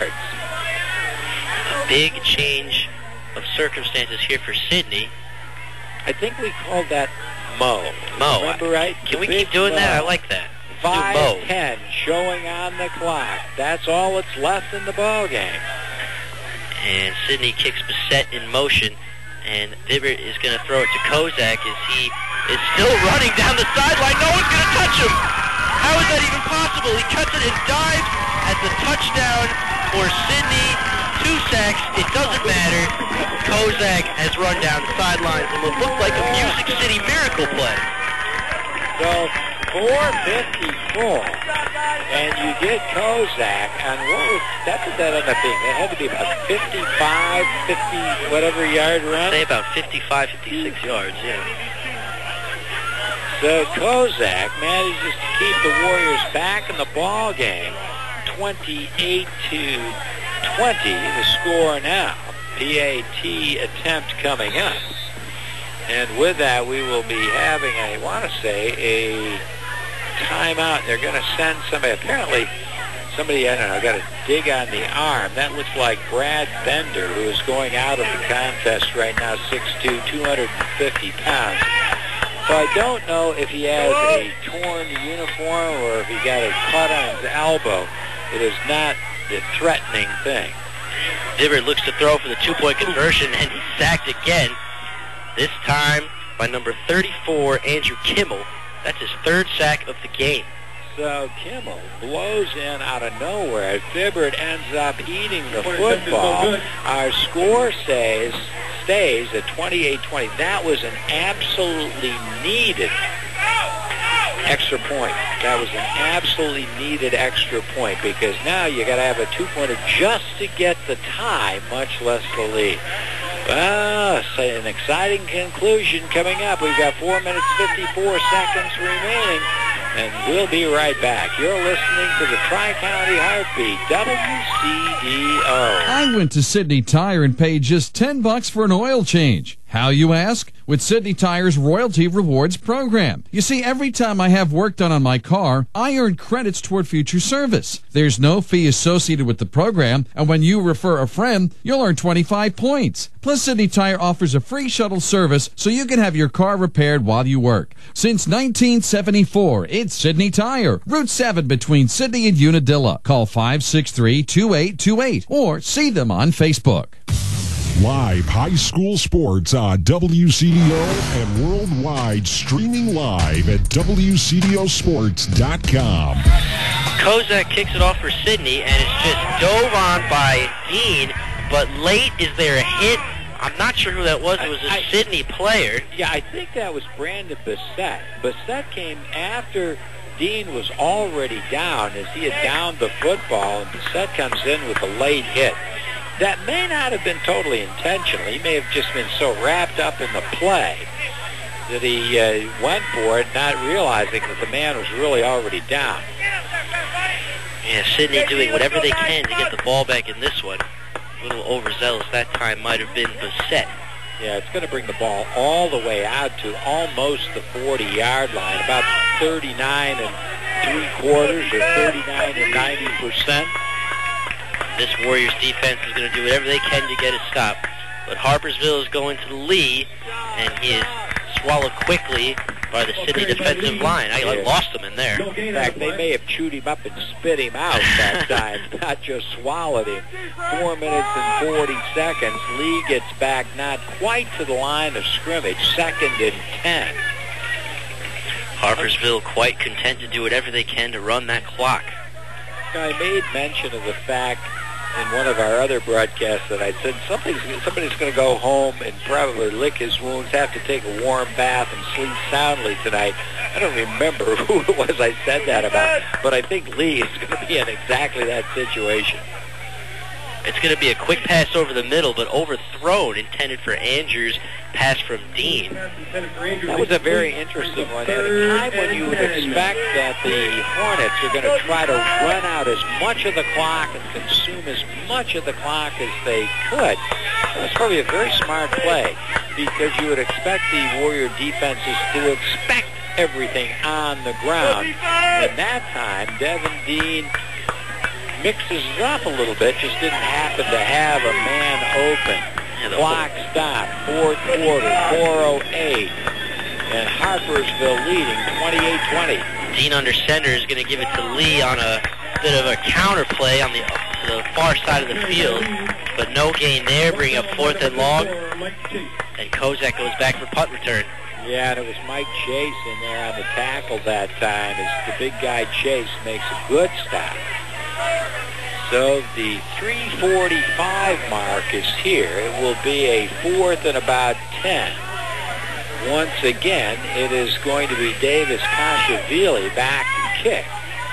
A big change of circumstances here for Sydney. I think we called that Mo. Mo. Remember, right? Can we Big keep doing Mo. that? I like that. five ten showing on the clock. That's all that's left in the ball game. And Sydney kicks Bissett in motion, and Vibbard is going to throw it to Kozak as he is still running down the sideline. No one's going to touch him. How is that even possible? He cuts it and dives at the touchdown for Sydney. Two sacks. It doesn't matter. Kozak has run down the sidelines and what looked like a Music City miracle play. So four fifty-four, and you get Kozak, and what was that? Did that end up being? That had to be about fifty-five, fifty, whatever yard run. Say about fifty-five, fifty-six yards. Yeah. So Kozak manages to keep the Warriors back in the ball game, twenty-eight to twenty. The score now. P A T attempt coming up. And with that, we will be having, I want to say, a timeout. They're going to send somebody, apparently, somebody, I don't know, got to dig on the arm. That looks like Brad Bender, who is going out of the contest right now, six two, two hundred fifty pounds. So I don't know if he has a torn uniform or if he got a cut on his elbow. It is not the threatening thing. Vibbard looks to throw for the two-point conversion, and he's sacked again. This time by number thirty-four, Andrew Kimmel. That's his third sack of the game. So Kimmel blows in out of nowhere. Vibbard ends up eating the football. Our score stays, stays at twenty-eight twenty. That was an absolutely needed extra point. That was an absolutely needed extra point because now you got to have a two-pointer just to get the tie, much less the lead. Well, it's an exciting conclusion coming up. We've got four minutes, fifty-four seconds remaining, and we'll be right back. You're listening to the Tri-County Heartbeat, W C D O. I went to Sydney Tire and paid just ten bucks for an oil change. How, you ask? With Sydney Tire's Royalty Rewards program. You see, every time I have work done on my car, I earn credits toward future service. There's no fee associated with the program, and when you refer a friend, you'll earn twenty-five points. Plus, Sydney Tire offers a free shuttle service so you can have your car repaired while you work. Since nineteen seventy-four, it's Sydney Tire, Route seven between Sydney and Unadilla. Call five six three, two eight two eight or see them on Facebook. Live high school sports on W C D O and worldwide, streaming live at W C D O sports dot com. Kozak kicks it off for Sydney, and it's just dove on by Dean, but late is there a hit? I'm not sure who that was. It was a I, Sydney player. Yeah, I think that was Brandon Bissett. Bissett came after Dean was already down as he had downed the football, and Bissett comes in with a late hit. That may not have been totally intentional. He may have just been so wrapped up in the play that he uh, went for it, not realizing that the man was really already down. Yeah, Sydney doing whatever they can to get the ball back in this one. A little overzealous that time might have been Bissett. Yeah, it's going to bring the ball all the way out to almost the forty-yard line, about thirty-nine and three quarters or thirty-nine and ninety percent. This Warriors defense is going to do whatever they can to get a stop. But Harpersville is going to the lead, and he is swallowed quickly by the Sydney defensive line. I Yeah. lost him in there. In fact, they may have chewed him up and spit him out that time, not just swallowed him. Four minutes and forty seconds. Lee gets back not quite to the line of scrimmage, second and ten. Harpersville quite content to do whatever they can to run that clock. Now, I made mention of the fact in one of our other broadcasts that I said somebody's, somebody's going to go home and probably lick his wounds, have to take a warm bath, and sleep soundly tonight. I don't remember who it was I said that about, but I think Lee is going to be in exactly that situation. It's going to be a quick pass over the middle, but overthrown, intended for Andrews, pass from Dean. That was a very interesting one. At a time when you would expect that the Hornets are going to try to run out as much of the clock and consume as much of the clock as they could, that's probably a very smart play because you would expect the Warrior defenses to expect everything on the ground. And that time, Devin Dean mixes it up a little bit, just didn't happen to have a man open. Yeah, Clock stop, fourth quarter, four oh eight, and Harpersville leading twenty-eight twenty. Dean under center is going to give it to Lee on a bit of a counter play on the, to the far side of the field, but no gain there, bringing up fourth and long, and Kozak goes back for punt return. Yeah, and it was Mike Chase in there on the tackle that time as the big guy Chase makes a good stop. So the three forty-five mark is here. It will be a fourth and about ten. Once again, it is going to be Davis Kashvili back to kick.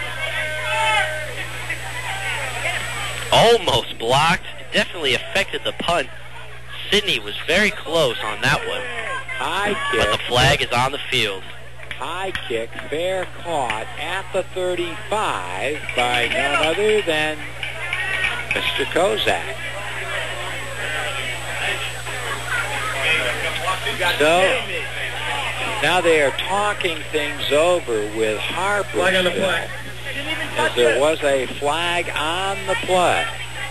Almost blocked. Definitely affected the punt. Sydney was very close on that one. High kick. But the flag is on the field. High kick, fair caught at the thirty-five by none other than Mister Kozak. So now they are talking things over with Harpersville, as there was a flag on the play.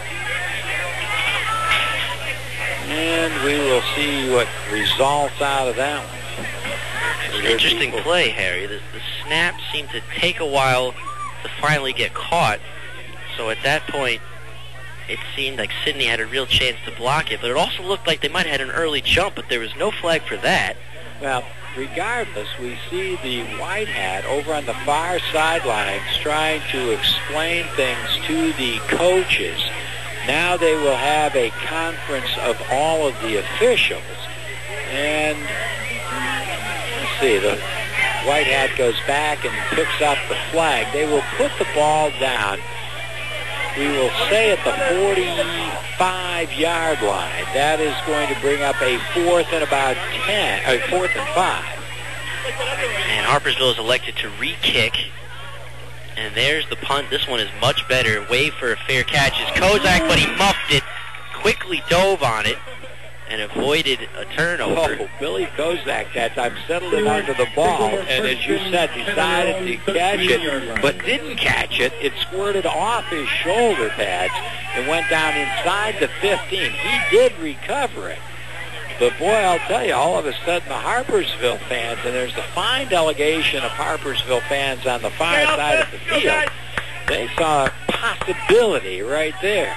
And we will see what results out of that one. It's an interesting play, Harry. The, the snap seemed to take a while to finally get caught. So at that point, it seemed like Sydney had a real chance to block it. But it also looked like they might have had an early jump, but there was no flag for that. Well, regardless, we see the white hat over on the far sidelines trying to explain things to the coaches. Now they will have a conference of all of the officials. And let's see, the Whitehat goes back and picks up the flag. They will put the ball down. We will say at the forty-five-yard line. That is going to bring up a fourth and about ten, a fourth and five. And Harpersville is elected to re-kick. And there's the punt. This one is much better. Wave for a fair catch is Kozak, but he muffed it, quickly dove on it, and avoided a turnover. Oh, Billy Kozak that time settled it onto the ball, and as you said, decided to catch it, but didn't catch it. It squirted off his shoulder pads and went down inside the fifteen. He did recover it. But boy, I'll tell you, all of a sudden the Harpersville fans, and there's a fine delegation of Harpersville fans on the far side of the field, they saw a possibility right there.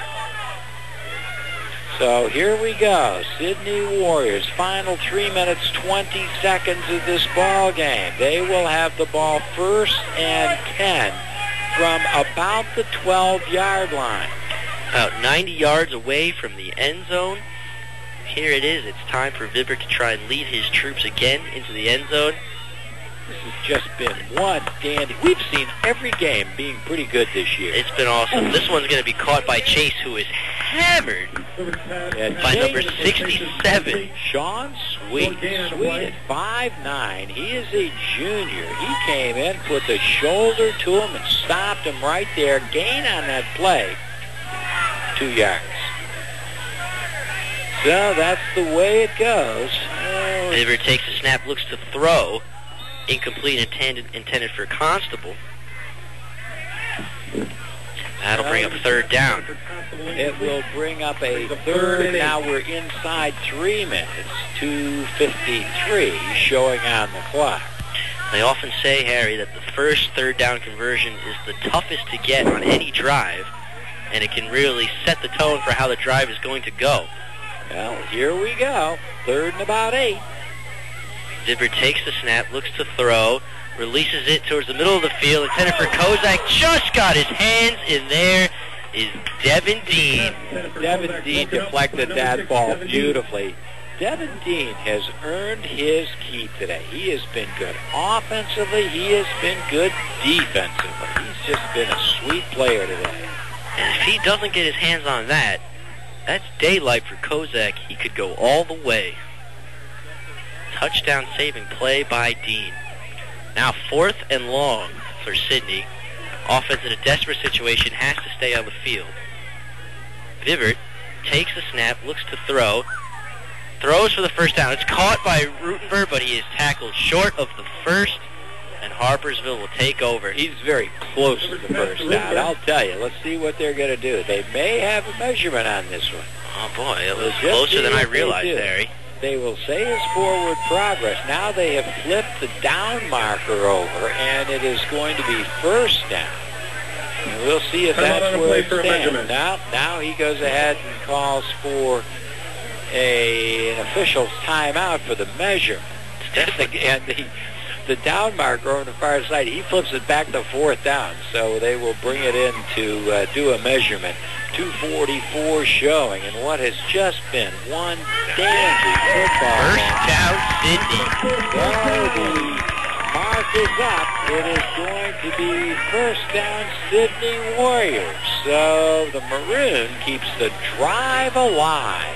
So here we go. Sydney Warriors, final three minutes, twenty seconds of this ball game. They will have the ball first and ten from about the twelve-yard line. About ninety yards away from the end zone. Here it is. It's time for Vibert to try and lead his troops again into the end zone. This has just been one dandy. We've seen every game being pretty good this year. It's been awesome. This one's going to be caught by Chase, who is hammered yeah, by Chase, number sixty-seven. Sean Sweet. Sweet at five nine. He is a junior. He came in, put the shoulder to him, and stopped him right there. Gain on that play. Two yards. So that's the way it goes. Oh. Vibert takes a snap, looks to throw. Incomplete, intended intended for Constable. That'll bring up third down. It will bring up a third. Now we're inside three minutes. two fifty-three showing on the clock. They often say, Harry, that the first third down conversion is the toughest to get on any drive, and it can really set the tone for how the drive is going to go. Well, here we go. Third and about eight. Vibert takes the snap, looks to throw, releases it towards the middle of the field, intended for Kozak, just got his hands in there, is Devin Dean. Devin Dean deflected that ball beautifully. Devin Dean has earned his keep today. He has been good offensively. He has been good defensively. He's just been a sweet player today. And if he doesn't get his hands on that, that's daylight for Kozak. He could go all the way. Touchdown saving play by Dean. Now fourth and long for Sydney. Offense in a desperate situation has to stay on the field. Vibert takes the snap, looks to throw, throws for the first down. It's caught by Rutenberg, but he is tackled short of the first, and Harpersville will take over. He's very close to the first down. I'll tell you. Let's see what they're going to do. They may have a measurement on this one. Oh boy, it was closer than I realized, Harry. They will say his forward progress. Now they have flipped the down marker over, and it is going to be first down. And we'll see if that's where it stands. Now, now he goes ahead and calls for a, an official's timeout for the measure. And the, the down marker on the far side, he flips it back to fourth down. So they will bring it in to uh, do a measurement. two forty-four showing, and what has just been one dandy football. First down, Sydney. Well, the mark is up. It is going to be first down, Sydney Warriors. So the Maroon keeps the drive alive.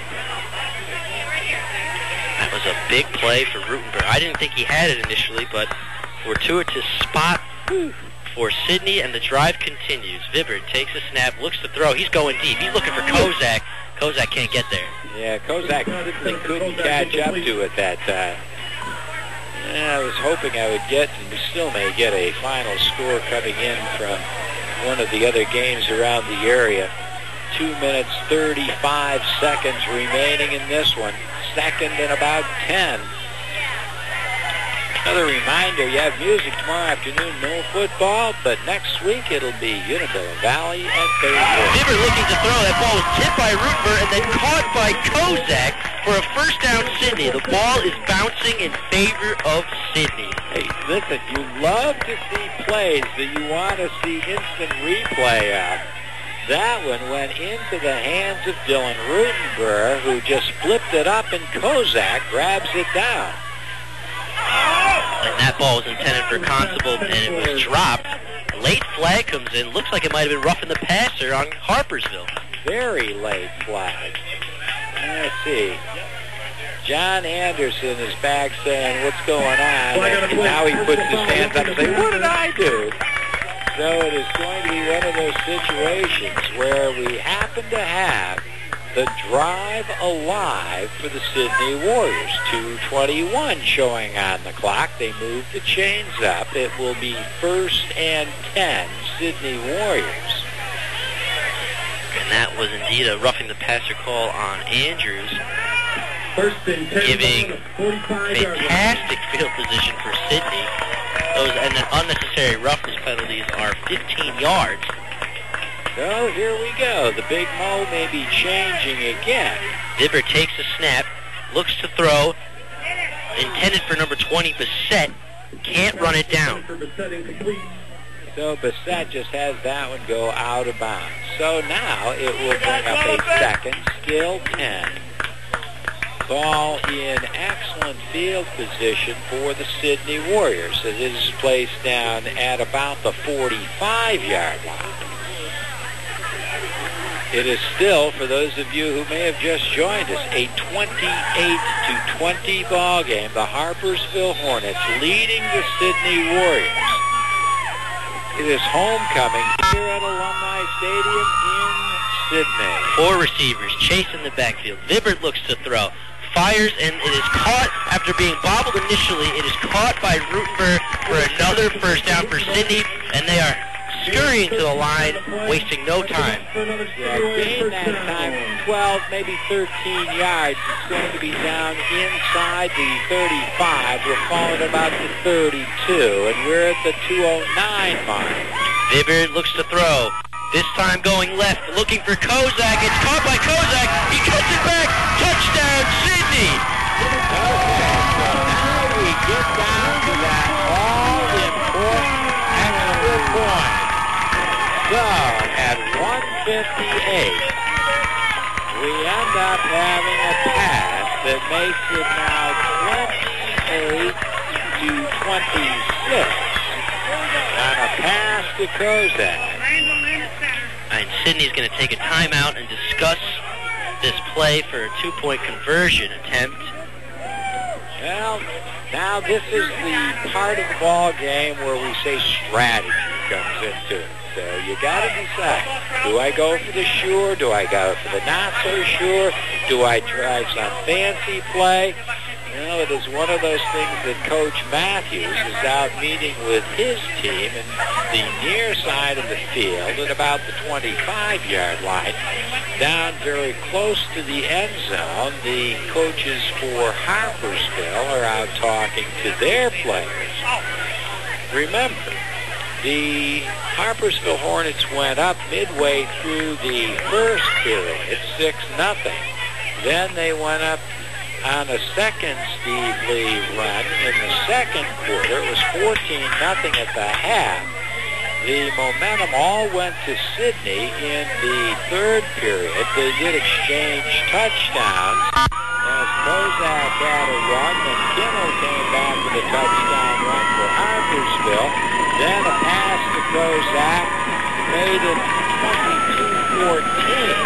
That was a big play for Rutenberg. I didn't think he had it initially, but fortuitous spot for Sydney, and the drive continues. Vibert takes a snap, looks to throw. He's going deep. He's looking for Kozak. Kozak can't get there. Yeah, Kozak simply couldn't catch up to it that time. Yeah, I was hoping I would get, and we still may get, a final score coming in from one of the other games around the area. Two minutes, thirty-five seconds remaining in this one. Second and about ten. Another reminder, you have music tomorrow afternoon, no football, but next week it'll be Unadilla Valley at Thursday. Vibert looking to throw. That ball was tipped by Rutenberg and then caught by Kozak for a first down, Sydney. The ball is bouncing in favor of Sydney. Hey, listen, you love to see plays that you want to see instant replay of. That one went into the hands of Dylan Rutenberg, who just flipped it up, and Kozak grabs it down. And that ball was intended for Constable, and it was dropped. A late flag comes in. Looks like it might have been roughing the passer on Harpersville. Very late flag. Let's see. John Anderson is back saying, what's going on? And now he puts his hands up and says, what did I do? So it is going to be one of those situations where we happen to have the drive alive for the Sydney Warriors. two twenty-one showing on the clock. They move the chains up. It will be first and ten, Sydney Warriors. And that was indeed a roughing the passer call on Andrews, First and ten, giving fantastic field position for Sydney. Those and the unnecessary roughness penalties are fifteen yards. So here we go. The Big Mo may be changing again. Vibber takes a snap, looks to throw, intended for number twenty, Bissett. Can't run it down. So Bissett just has that one go out of bounds. So now it will bring up a second, still ten. Ball in excellent field position for the Sydney Warriors. It is placed down at about the forty-five-yard line. It is still, for those of you who may have just joined us, a twenty-eight to twenty ball game. The Harpersville Hornets leading the Sydney Warriors. It is homecoming here at Alumni Stadium in Sydney. Four receivers chasing the backfield. Vibbert looks to throw. Fires, and it is caught after being bobbled initially. It is caught by Rutenberg for another first down for Sydney, and they are scurrying to the line, wasting no time. Yeah, gain that time, twelve, maybe thirteen yards. It's going to be down inside the thirty-five. We're calling about the thirty-two, and we're at the two oh nine mark. Vibbert looks to throw. This time going left, looking for Kozak. It's caught by Kozak. He cuts it back. Touchdown, Sydney. Okay, so now we get down to that all-important extra point. So at one fifty-eight, we end up having a pass that makes it now twenty-eight to twenty-six on a pass to Kozak. And Sydney's going to take a timeout and discuss this play for a two-point conversion attempt. Well, now this is the part of the ball game where we say strategy comes into it. So you got to decide, do I go for the sure? Do I go for the not so sure? Do I try some fancy play? You know, it is one of those things that Coach Matthews is out meeting with his team in the near side of the field at about the twenty-five-yard line, down very close to the end zone. The coaches for Harpersville are out talking to their players. Remember, the Harpersville Hornets went up midway through the first period, six nothing. Then they went up on a second Steve Lee run in the second quarter. It was fourteen nothing at the half. The momentum all went to Sydney in the third period. They did exchange touchdowns as Kozak had a run. McKinnell came back with a touchdown run for Harpersville. Then a pass to Kozak made it twenty-two fourteen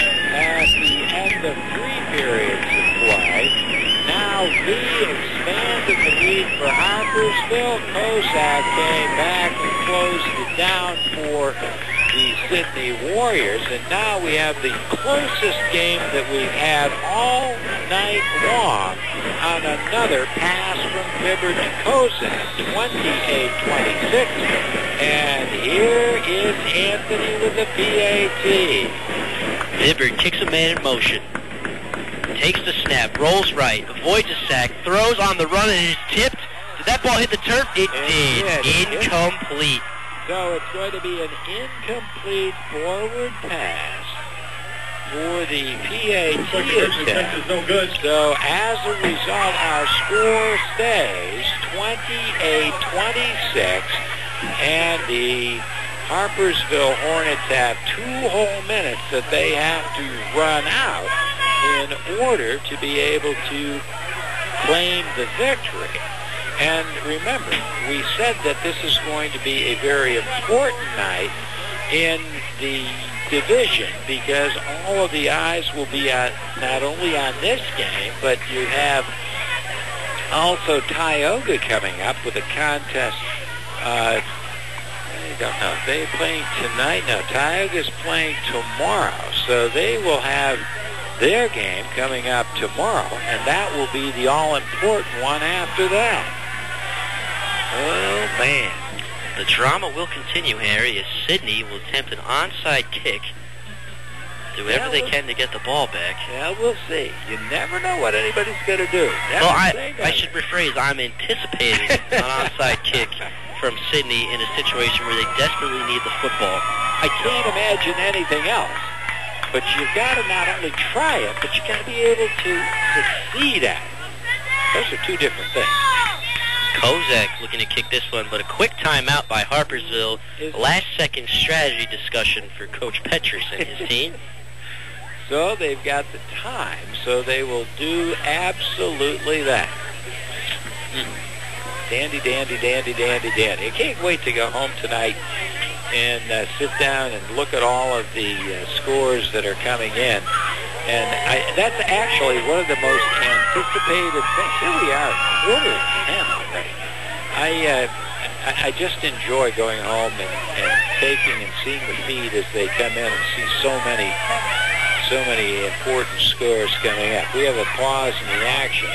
at the end of three periods of play. Now Lee expanded the lead for Harpersville. Kozak came back and closed it down for the Sydney Warriors. And now we have the closest game that we've had all night long on another pass from Vibber to Kozak, twenty-eight twenty-six. And here is Anthony with the P A T. Vibber kicks a man in motion. Takes the snap, rolls right, avoids a sack, throws on the run, and is tipped. Did that ball hit the turf? It, it did. It Incomplete. So it's going to be an incomplete forward pass for the P A T attempt. No good. So as a result, our score stays twenty-eight twenty-six, and the Harpersville Hornets have two whole minutes that they have to run out in order to be able to claim the victory. And remember, we said that this is going to be a very important night in the division because all of the eyes will be on, not only on this game, but you have also Tioga coming up with a contest. Uh, I don't know. They're playing tonight. No, Tioga's playing tomorrow. So they will have their game coming up tomorrow, and that will be the all-important one after that. Oh, man. The drama will continue, Harry, as Sydney will attempt an onside kick. Do whatever Yeah, they we'll- can to get the ball back. Yeah, we'll see. You never know what anybody's going to do. Never Well, I, say I never. should rephrase. I'm anticipating an onside kick from Sydney in a situation where they desperately need the football. I can't imagine anything else. But you've got to not only try it, but you've got to be able to succeed at it. Those are two different things. Kozak looking to kick this one, but a quick timeout by Harpersville. Last-second strategy discussion for Coach Petrus and his team. So they've got the time, so they will do absolutely that. Dandy, dandy, dandy, dandy, dandy. I can't wait to go home tonight and uh, sit down and look at all of the uh, scores that are coming in. And I, that's actually one of the most anticipated things. Here we are, quarter to ten already. I, uh, I, I just enjoy going home and, and taking and seeing the feed as they come in and see so many, so many important scores coming up. We have applause in the action.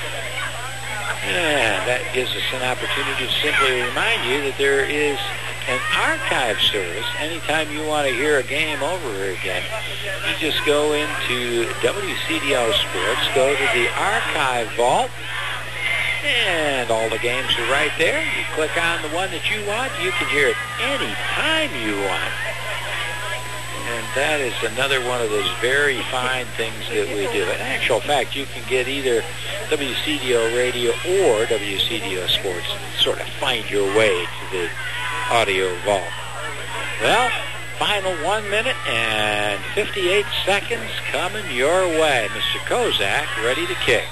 Yeah, that gives us an opportunity to simply remind you that there is an archive service. Anytime you want to hear a game over again, you just go into W C D O Sports, go to the archive vault, and all the games are right there. You click on the one that you want. You can hear it any time you want. And that is another one of those very fine things that we do. In actual fact, you can get either W C D O Radio or W C D O Sports and sort of find your way to the audio vault. Well, final one minute and fifty-eight seconds coming your way. Mister Kozak ready to kick.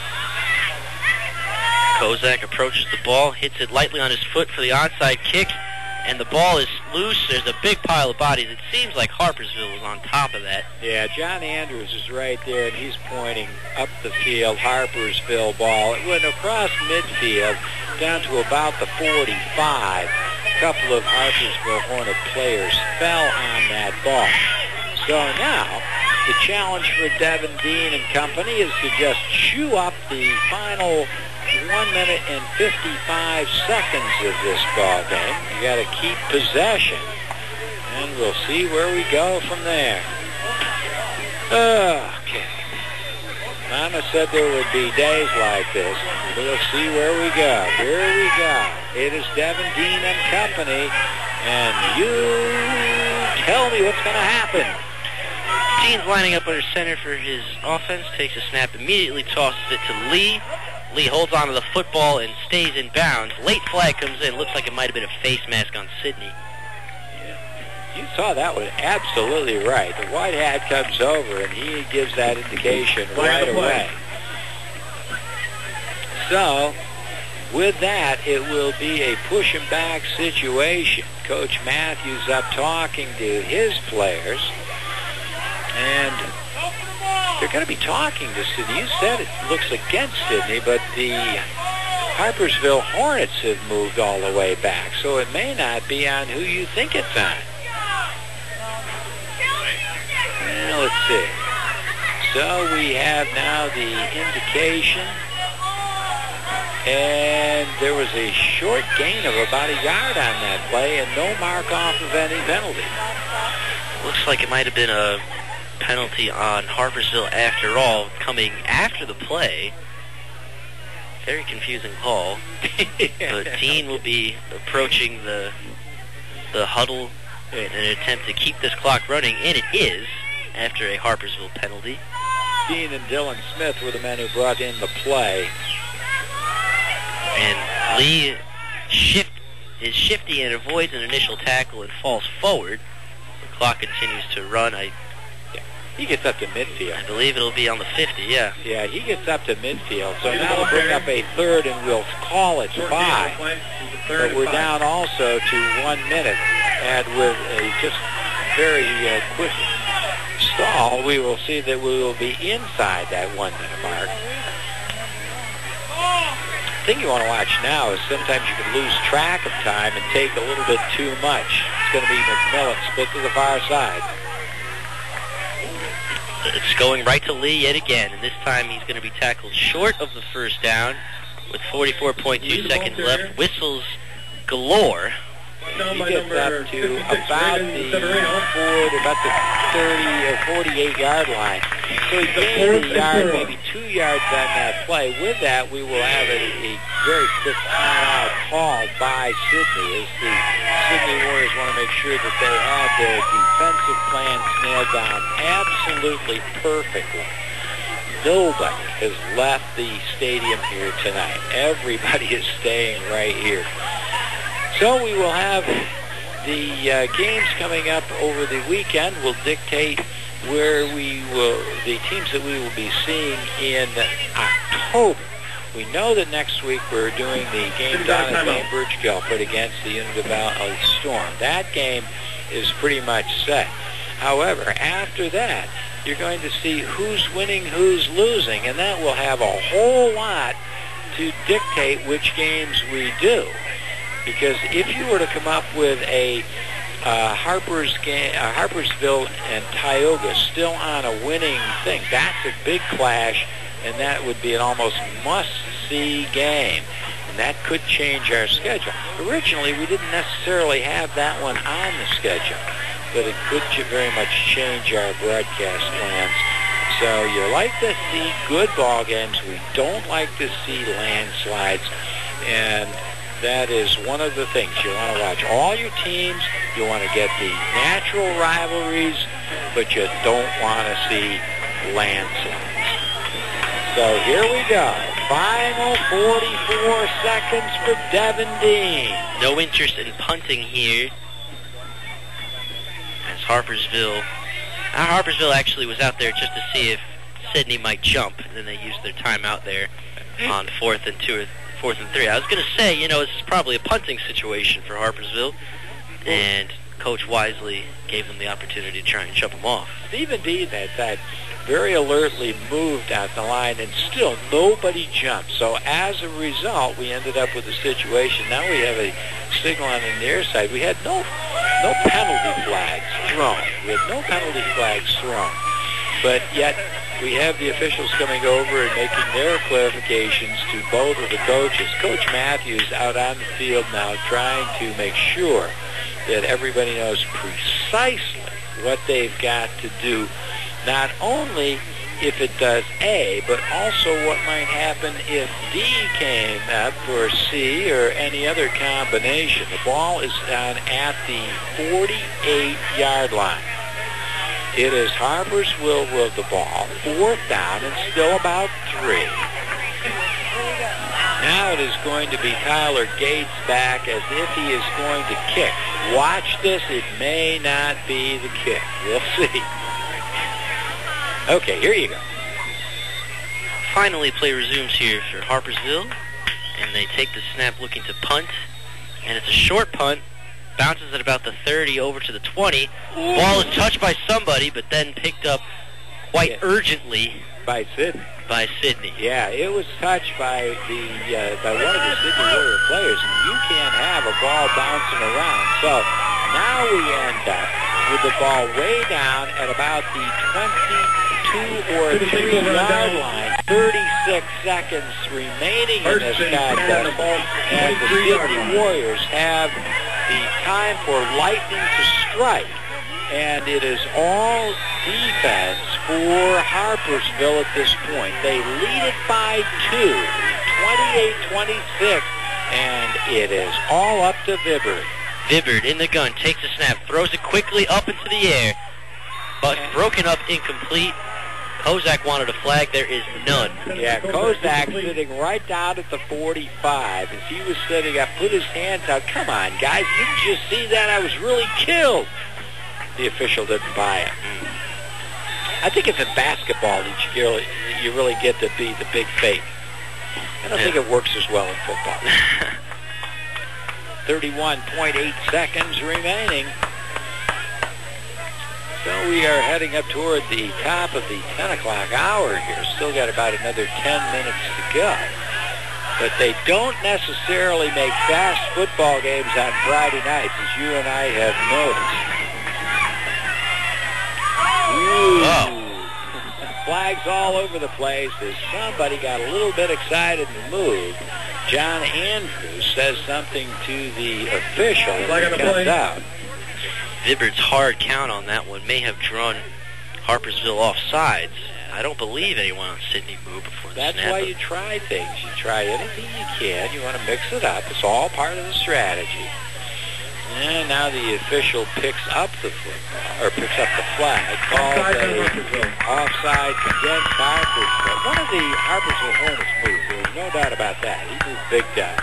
Kozak approaches the ball, hits it lightly on his foot for the onside kick, and the ball is loose. There's a big pile of bodies. It seems like Harpersville was on top of that. Yeah, John Andrews is right there, and he's pointing up the field, Harpersville ball. It went across midfield down to about the forty-five. A couple of Harpersville Hornet players fell on that ball. So now, the challenge for Devin Dean and company is to just chew up the final one minute and fifty-five seconds of this ball game. You got to keep possession, and we'll see where we go from there. Okay. Mama said there would be days like this. We'll see where we go. Here we go. It is Devin Dean and company, and you tell me what's going to happen. Dean's lining up under center for his offense, takes a snap, immediately tosses it to Lee. Lee holds onto the football and stays in bounds. Late flag comes in. Looks like it might have been a face mask on Sydney. You saw that one absolutely right. The white hat comes over, and he gives that indication right away. So, with that, it will be a push and back situation. Coach Matthews up talking to his players, and they're going to be talking to Sydney. You said it looks against Sydney, but the Harpersville Hornets have moved all the way back, so it may not be on who you think it's on. Well, let's see. So we have now the indication, and there was a short gain of about a yard on that play and no mark off of any penalty. Looks like it might have been a penalty on Harpersville after all, coming after the play. Very confusing call. But Dean will be approaching the the huddle in an attempt to keep this clock running, and it is after a Harpersville penalty. Dean and Dylan Smith were the men who brought in the play. And Lee shift is shifty and avoids an initial tackle and falls forward. The clock continues to run. I He gets up to midfield. I believe it'll be on the fifty, yeah. Yeah, he gets up to midfield. So now we'll bring up a third, and we'll call it five. But we're down also to one minute. And with a just very uh, quick stall, we will see that we will be inside that one-minute mark. The thing you want to watch now is sometimes you can lose track of time and take a little bit too much. It's going to be McMillan split to the far side. It's going right to Lee yet again, and this time he's going to be tackled short of the first down with forty-four point two seconds left. Whistles galore. He gets up to about the forty, about the thirty or forty-eight yard line. So he gained a yard, maybe two yards on that play. With that, we will have a, a very quick timeout called by Sidney, as the Sidney Warriors want to make sure that they have their defensive plans nailed down absolutely perfectly. Nobody has left the stadium here tonight. Everybody is staying right here. So we will have the uh, games coming up over the weekend will dictate where we will, the teams that we will be seeing in October. We know that next week we're doing the game down at Bainbridge Guilford against the Unity Valley Storm. That game is pretty much set. However, after that, you're going to see who's winning, who's losing, and that will have a whole lot to dictate which games we do. Because if you were to come up with a uh, Harper's game, uh, Harpersville and Tioga still on a winning thing, that's a big clash, and that would be an almost must-see game. And that could change our schedule. Originally, we didn't necessarily have that one on the schedule, but it could very much change our broadcast plans. So you like to see good ball games. We don't like to see landslides, and that is one of the things you want to watch. All your teams, you want to get the natural rivalries, but you don't want to see landslides. So here we go. Final forty-four seconds for Devin Dean. No interest in punting here, as Harpersville... Uh, Harpersville actually was out there just to see if Sidney might jump, and then they used their timeout there on fourth and two or fourth and three. I was going to say, you know, this is probably a punting situation for Harpersville, and Coach wisely gave them the opportunity to try and jump them off. Stephen Dean at that very alertly moved out the line, and still nobody jumped. So as a result, we ended up with a situation. Now we have a signal on the near side. We had no no penalty flags thrown. We had no penalty flags thrown. But yet we have the officials coming over and making their clarifications to both of the coaches. Coach Matthews out on the field now trying to make sure that everybody knows precisely what they've got to do, not only if it does A, but also what might happen if D came up for C or any other combination. The ball is down at the forty-eight yard line. It is Harpersville with the ball, fourth down and still about three. Now it is going to be Tyler Gates back as if he is going to kick. Watch this, it may not be the kick. We'll see. Okay, here you go. Finally, play resumes here for Harpersville, and they take the snap looking to punt, and it's a short punt. Bounces at about the thirty over to the twenty. Ball is touched by somebody, but then picked up quite yeah. urgently by Sidney. By Sidney. Yeah, it was touched by the uh, by one of the Sidney Warrior players, and you can't have a ball bouncing around. So now we end up with the ball way down at about the twenty-two or three yard line. thirty-six seconds remaining in this contest, and the Sidney Warriors have the time for lightning to strike, and it is all defense for Harpersville at this point. They lead it by two, twenty-eight twenty-six, and it is all up to Vibbard. Vibbard in the gun, takes a snap, throws it quickly up into the air, but broken up, incomplete. Kozak wanted a flag. There is none. Yeah, Kozak sitting right down at the forty-five. As he was sitting up, put his hands out. Come on, guys. Didn't you see that? I was really killed. The official didn't buy it. I think it's in basketball that you really, you really get to be the big fake. I don't think it works as well in football. thirty-one point eight seconds remaining. So we are heading up toward the top of the ten o'clock hour here. Still got about another ten minutes to go. But they don't necessarily make fast football games on Friday nights, as you and I have noticed. Ooh. Flags all over the place as somebody got a little bit excited and moved. John Andrews says something to the official and he comes out. Vibbert's hard count on that one may have drawn Harpersville off sides. I don't believe anyone on Sidney moved before the That's snap. why you try things. You try anything you can. You want to mix it up. It's all part of the strategy. And now the official picks up the football, or picks up the flag, calls a offside against Harpersville. One of the Harpersville Hornets moves. There's no doubt about that. He moved big time.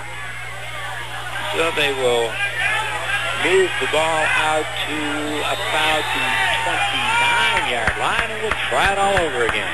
So they will move the ball out to about the twenty-nine-yard line, and we'll try it all over again.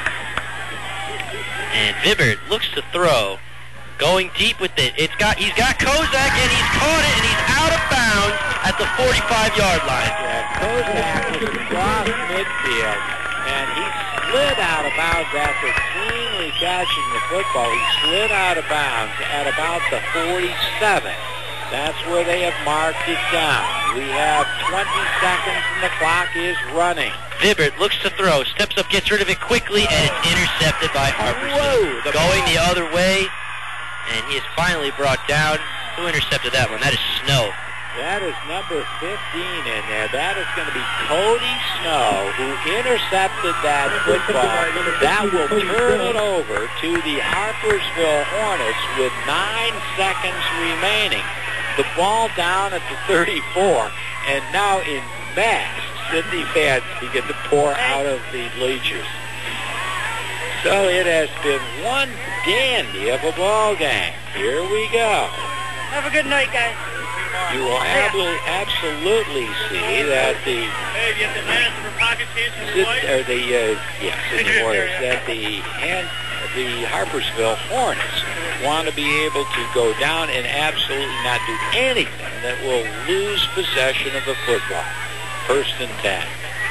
And Vibbert looks to throw, going deep with it. It's got he's got Kozak, and he's caught it, and he's out of bounds at the forty-five-yard line. Yeah, Kozak was across midfield, and he slid out of bounds after cleanly catching the football. He slid out of bounds at about the forty-seven. That's where they have marked it down. We have twenty seconds and the clock is running. Vibbert looks to throw, steps up, gets rid of it quickly, and it's intercepted by Harpersville. The Going ball. the other way, and he is finally brought down. Who intercepted that one? That is Snow. That is number fifteen in there. That is going to be Cody Snow, who intercepted that football. That will turn it over to the Harpersville Hornets with nine seconds remaining. The ball down at the thirty-four, and now in mass, Sidney fans begin to pour out of the bleachers. So it has been one dandy of a ball game. Here we go. Have a good night, guys. You will ab- absolutely see that the Hey, you get the minutes for pocket change for Sid, white? or the uh, yeah, Sydney Warriors, that the hand, the Harpersville Hornets want to be able to go down and absolutely not do anything that will lose possession of the football. First and ten.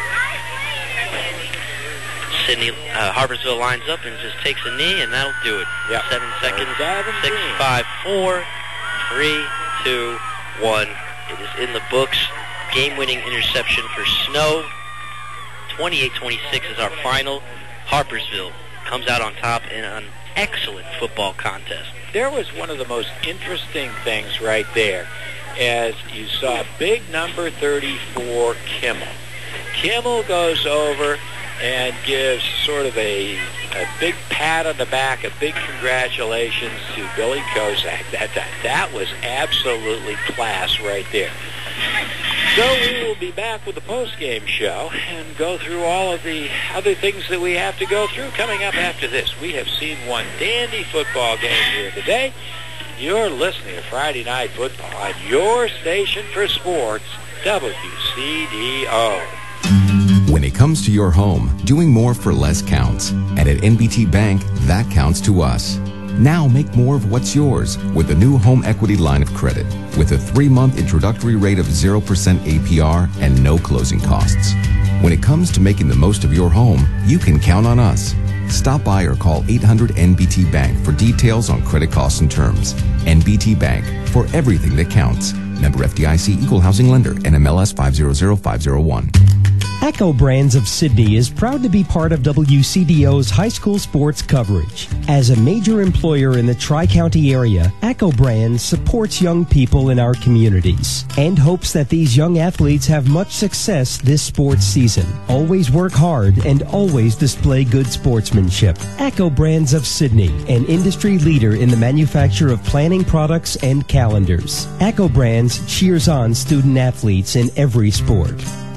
Sydney, uh, Harpersville lines up and just takes a knee, and that'll do it. Yep. Seven seconds. seventeen. Six, five, four, three, two, one. It is in the books. Game-winning interception for Snow. twenty-eight twenty-six is our final. Harpersville comes out on top in an excellent football contest. There was one of the most interesting things right there, as you saw big number thirty-four, Kimmel. Kimmel goes over and gives sort of a, a big pat on the back, a big congratulations to Billy Kozak that time. That was absolutely class right there. So we will be back with the post-game show and go through all of the other things that we have to go through coming up after this. We have seen one dandy football game here today. You're listening to Friday Night Football on your station for sports, W C D O. When it comes to your home, doing more for less counts. And at N B T Bank, that counts to us. Now make more of what's yours with the new home equity line of credit with a three-month introductory rate of zero percent A P R and no closing costs. When it comes to making the most of your home, you can count on us. Stop by or call eight hundred N B T Bank for details on credit costs and terms. N B T Bank, for everything that counts. Member F D I C, Equal Housing Lender, N M L S five zero zero five zero one. Echo Brands of Sydney is proud to be part of W C D O's high school sports coverage. As a major employer in the Tri-County area, Echo Brands supports young people in our communities and hopes that these young athletes have much success this sports season. Always work hard and always display good sportsmanship. Echo Brands of Sydney, an industry leader in the manufacture of planning products and calendars. Echo Brands cheers on student athletes in every sport.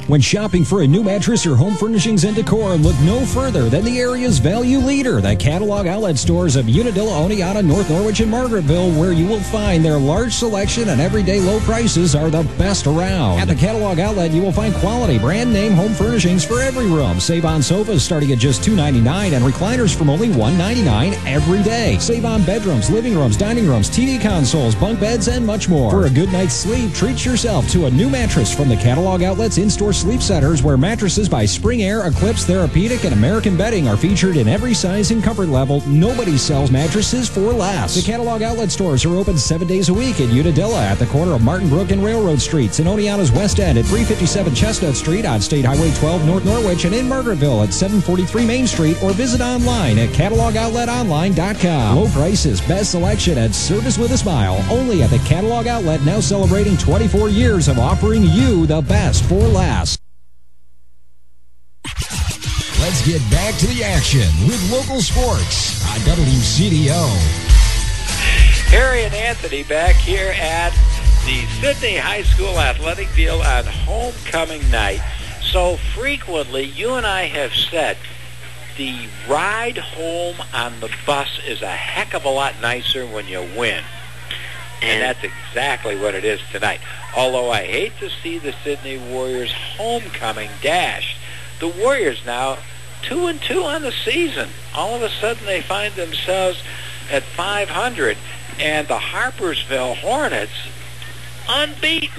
When shopping for a new mattress or home furnishings and decor, look no further than the area's value leader, the catalog outlet stores of Unadilla, Oneonta, North Norwich, and Margaretville, where you will find their large selection and everyday low prices are the best around. At the catalog outlet, you will find quality brand name home furnishings for every room. Save on sofas starting at just two ninety-nine and recliners from only one ninety-nine every day. Save on bedrooms, living rooms, dining rooms, T V consoles, bunk beds, and much more. For a good night's sleep, treat yourself to a new mattress from the catalog outlet's in-store sleep centers, where mattresses by Spring Air, Eclipse, Therapeutic, and American Bedding are featured in every size and comfort level. Nobody sells mattresses for less. The catalog outlet stores are open seven days a week in Unadilla at the corner of Martin Brook and Railroad Streets, in Oneonta's West End at three fifty-seven Chestnut Street, on State Highway twelve North Norwich, and in Margaretville at seven forty-three Main Street, or visit online at catalog outlet online dot com. Low prices, best selection, and service with a smile. Only at the catalog outlet, now celebrating twenty-four years of offering you the best for less. Let's get back to the action with local sports on W C D O. Harry and Anthony back here at the Sydney High School Athletic Field on homecoming night. So frequently, you and I have said the ride home on the bus is a heck of a lot nicer when you win. And that's exactly what it is tonight. Although I hate to see the Sydney Warriors homecoming dashed. The Warriors now two and two on the season. All of a sudden they find themselves at five hundred, and the Harpersville Hornets unbeaten.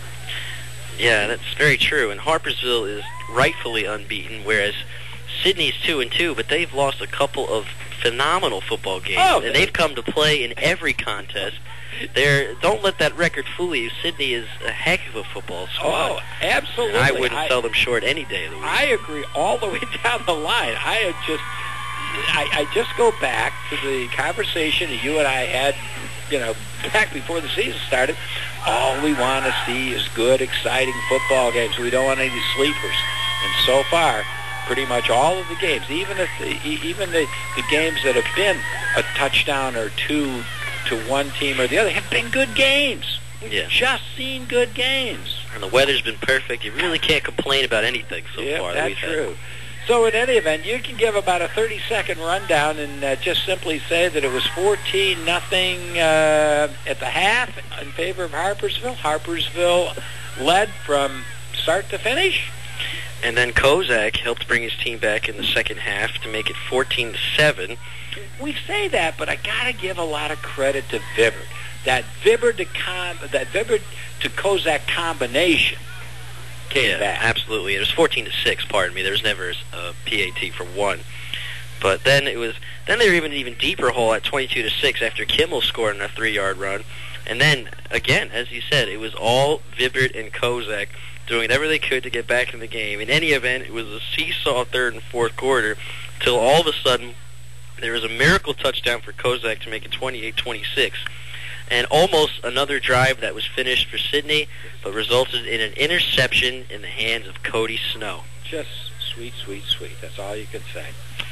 Yeah, that's very true. And Harpersville is rightfully unbeaten, whereas Sydney's two and two, but they've lost a couple of phenomenal football games, oh, and they've come to play in every contest. They're, don't let that record fool you. Sydney is a heck of a football squad. Oh, absolutely. I wouldn't I, sell them short any day of the week. I agree all the way down the line. I had just, I, I just go back to the conversation that you and I had, you know, back before the season started. All we want to see is good, exciting football games. We don't want any sleepers. And so far, pretty much all of the games, even if the, even the, the games that have been a touchdown or two to one team or the other, have been good games. We've yeah. just seen good games. And the weather's been perfect. You really can't complain about anything so yeah, far. That's that true. Had. So in any event, you can give about a thirty-second rundown and uh, just simply say that it was fourteen nothing uh, at the half in favor of Harpersville. Harpersville led from start to finish. And then Kozak helped bring his team back in the second half to make it fourteen to seven. We say that, but I gotta give a lot of credit to Vibbert. That Vibbert to com- that Vibbert to Kozak combination came yeah, back. Absolutely. It was fourteen to six. Pardon me. There was never a P A T for one. But then it was. Then they were even even deeper hole at twenty-two to six after Kimmel scored on a three-yard run. And then again, as you said, it was all Vibbert and Kozak doing whatever they could to get back in the game. In any event, it was a seesaw third and fourth quarter till all of a sudden there was a miracle touchdown for Kozak to make it twenty-eight twenty-six. And almost another drive that was finished for Sydney, but resulted in an interception in the hands of Cody Snow. Just sweet, sweet, sweet. That's all you can say.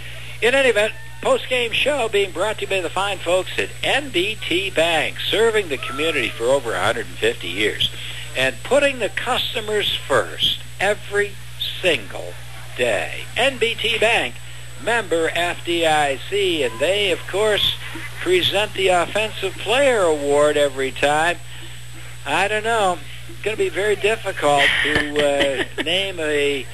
In any event, post-game show being brought to you by the fine folks at N B T Bank, serving the community for over one hundred fifty years. And putting the customers first every single day. N B T Bank, member F D I C, and they, of course, present the Offensive Player Award every time. I don't know. It's going to be very difficult to uh, name a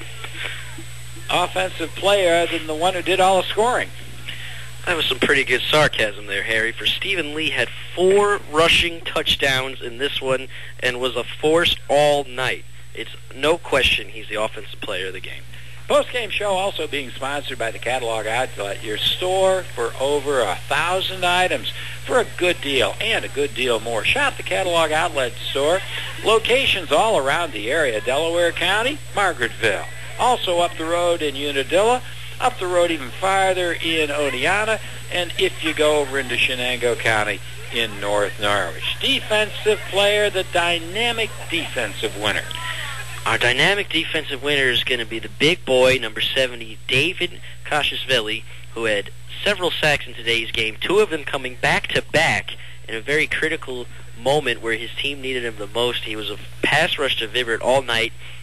offensive player other than the one who did all the scoring. That was some pretty good sarcasm there, Harry. For Stephen Lee had four rushing touchdowns in this one and was a force all night. It's no question he's the offensive player of the game. Post-game show also being sponsored by the Catalog Outlet, your store for over a thousand items for a good deal and a good deal more. Shop the Catalog Outlet store. Locations all around the area, Delaware County, Margaretville. Also up the road in Unadilla, up the road even farther in Oneonta, and if you go over into Shenango County in North Norwich. Defensive player, the dynamic defensive winner. Our dynamic defensive winner is going to be the big boy, number seventy, David Kashishvili, who had several sacks in today's game, two of them coming back-to-back in a very critical moment where his team needed him the most. He was a pass rush to Vibbert all night,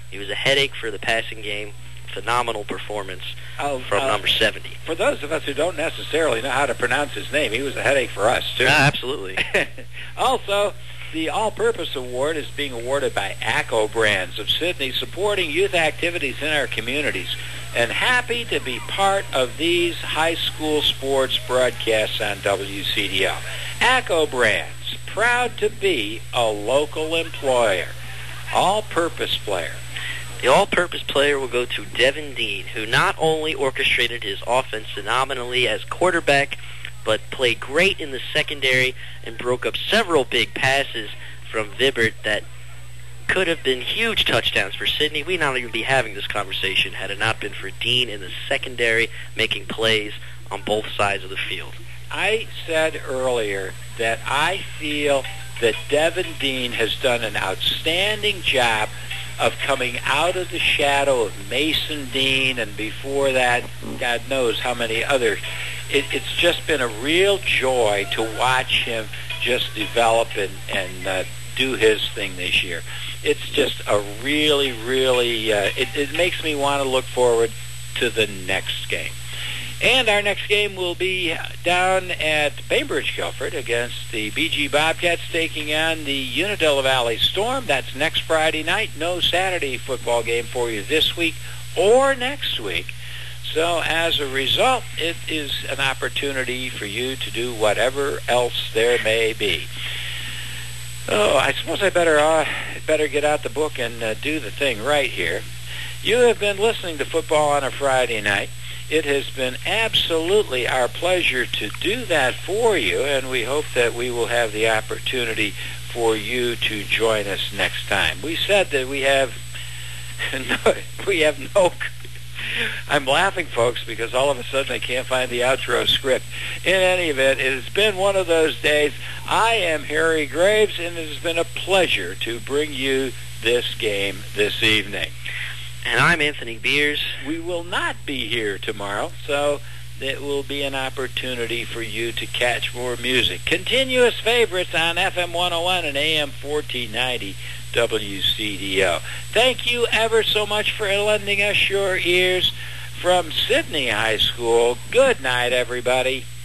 He was a headache for the passing game. Phenomenal performance Oh, from uh, number seventy. For those of us who don't necessarily know how to pronounce his name, he was a headache for us, too. Ah, absolutely. Also, the All-Purpose Award is being awarded by ACCO Brands of Sydney, supporting youth activities in our communities. And happy to be part of these high school sports broadcasts on W C D O. ACCO Brands, proud to be a local employer. All-Purpose Player. The all-purpose player will go to Devin Dean, who not only orchestrated his offense phenomenally as quarterback, but played great in the secondary and broke up several big passes from Vibert that could have been huge touchdowns for Sydney. We'd not even be having this conversation had it not been for Dean in the secondary making plays on both sides of the field. I said earlier that I feel that Devin Dean has done an outstanding job of coming out of the shadow of Mason Dean, and before that, God knows how many other. It, it's just been a real joy to watch him just develop and, and uh, do his thing this year. It's just a really, really, uh, it, it makes me want to look forward to the next game. And our next game will be down at Bainbridge Guilford against the B G Bobcats, taking on the Unadilla Valley Storm. That's next Friday night. No Saturday football game for you this week or next week. So as a result, it is an opportunity for you to do whatever else there may be. Oh, I suppose I better uh, better get out the book and uh, do the thing right here. You have been listening to Football on a Friday Night. It has been absolutely our pleasure to do that for you, and we hope that we will have the opportunity for you to join us next time. We said that we have no, we have no. I'm laughing, folks, because all of a sudden I can't find the outro script. In any event, it has been one of those days. I am Harry Graves, and it has been a pleasure to bring you this game this evening. And I'm Anthony Beers. We will not be here tomorrow, so it will be an opportunity for you to catch more music. Continuous favorites on F M one oh one and A M fourteen ninety W C D O. Thank you ever so much for lending us your ears from Sydney High School. Good night, everybody.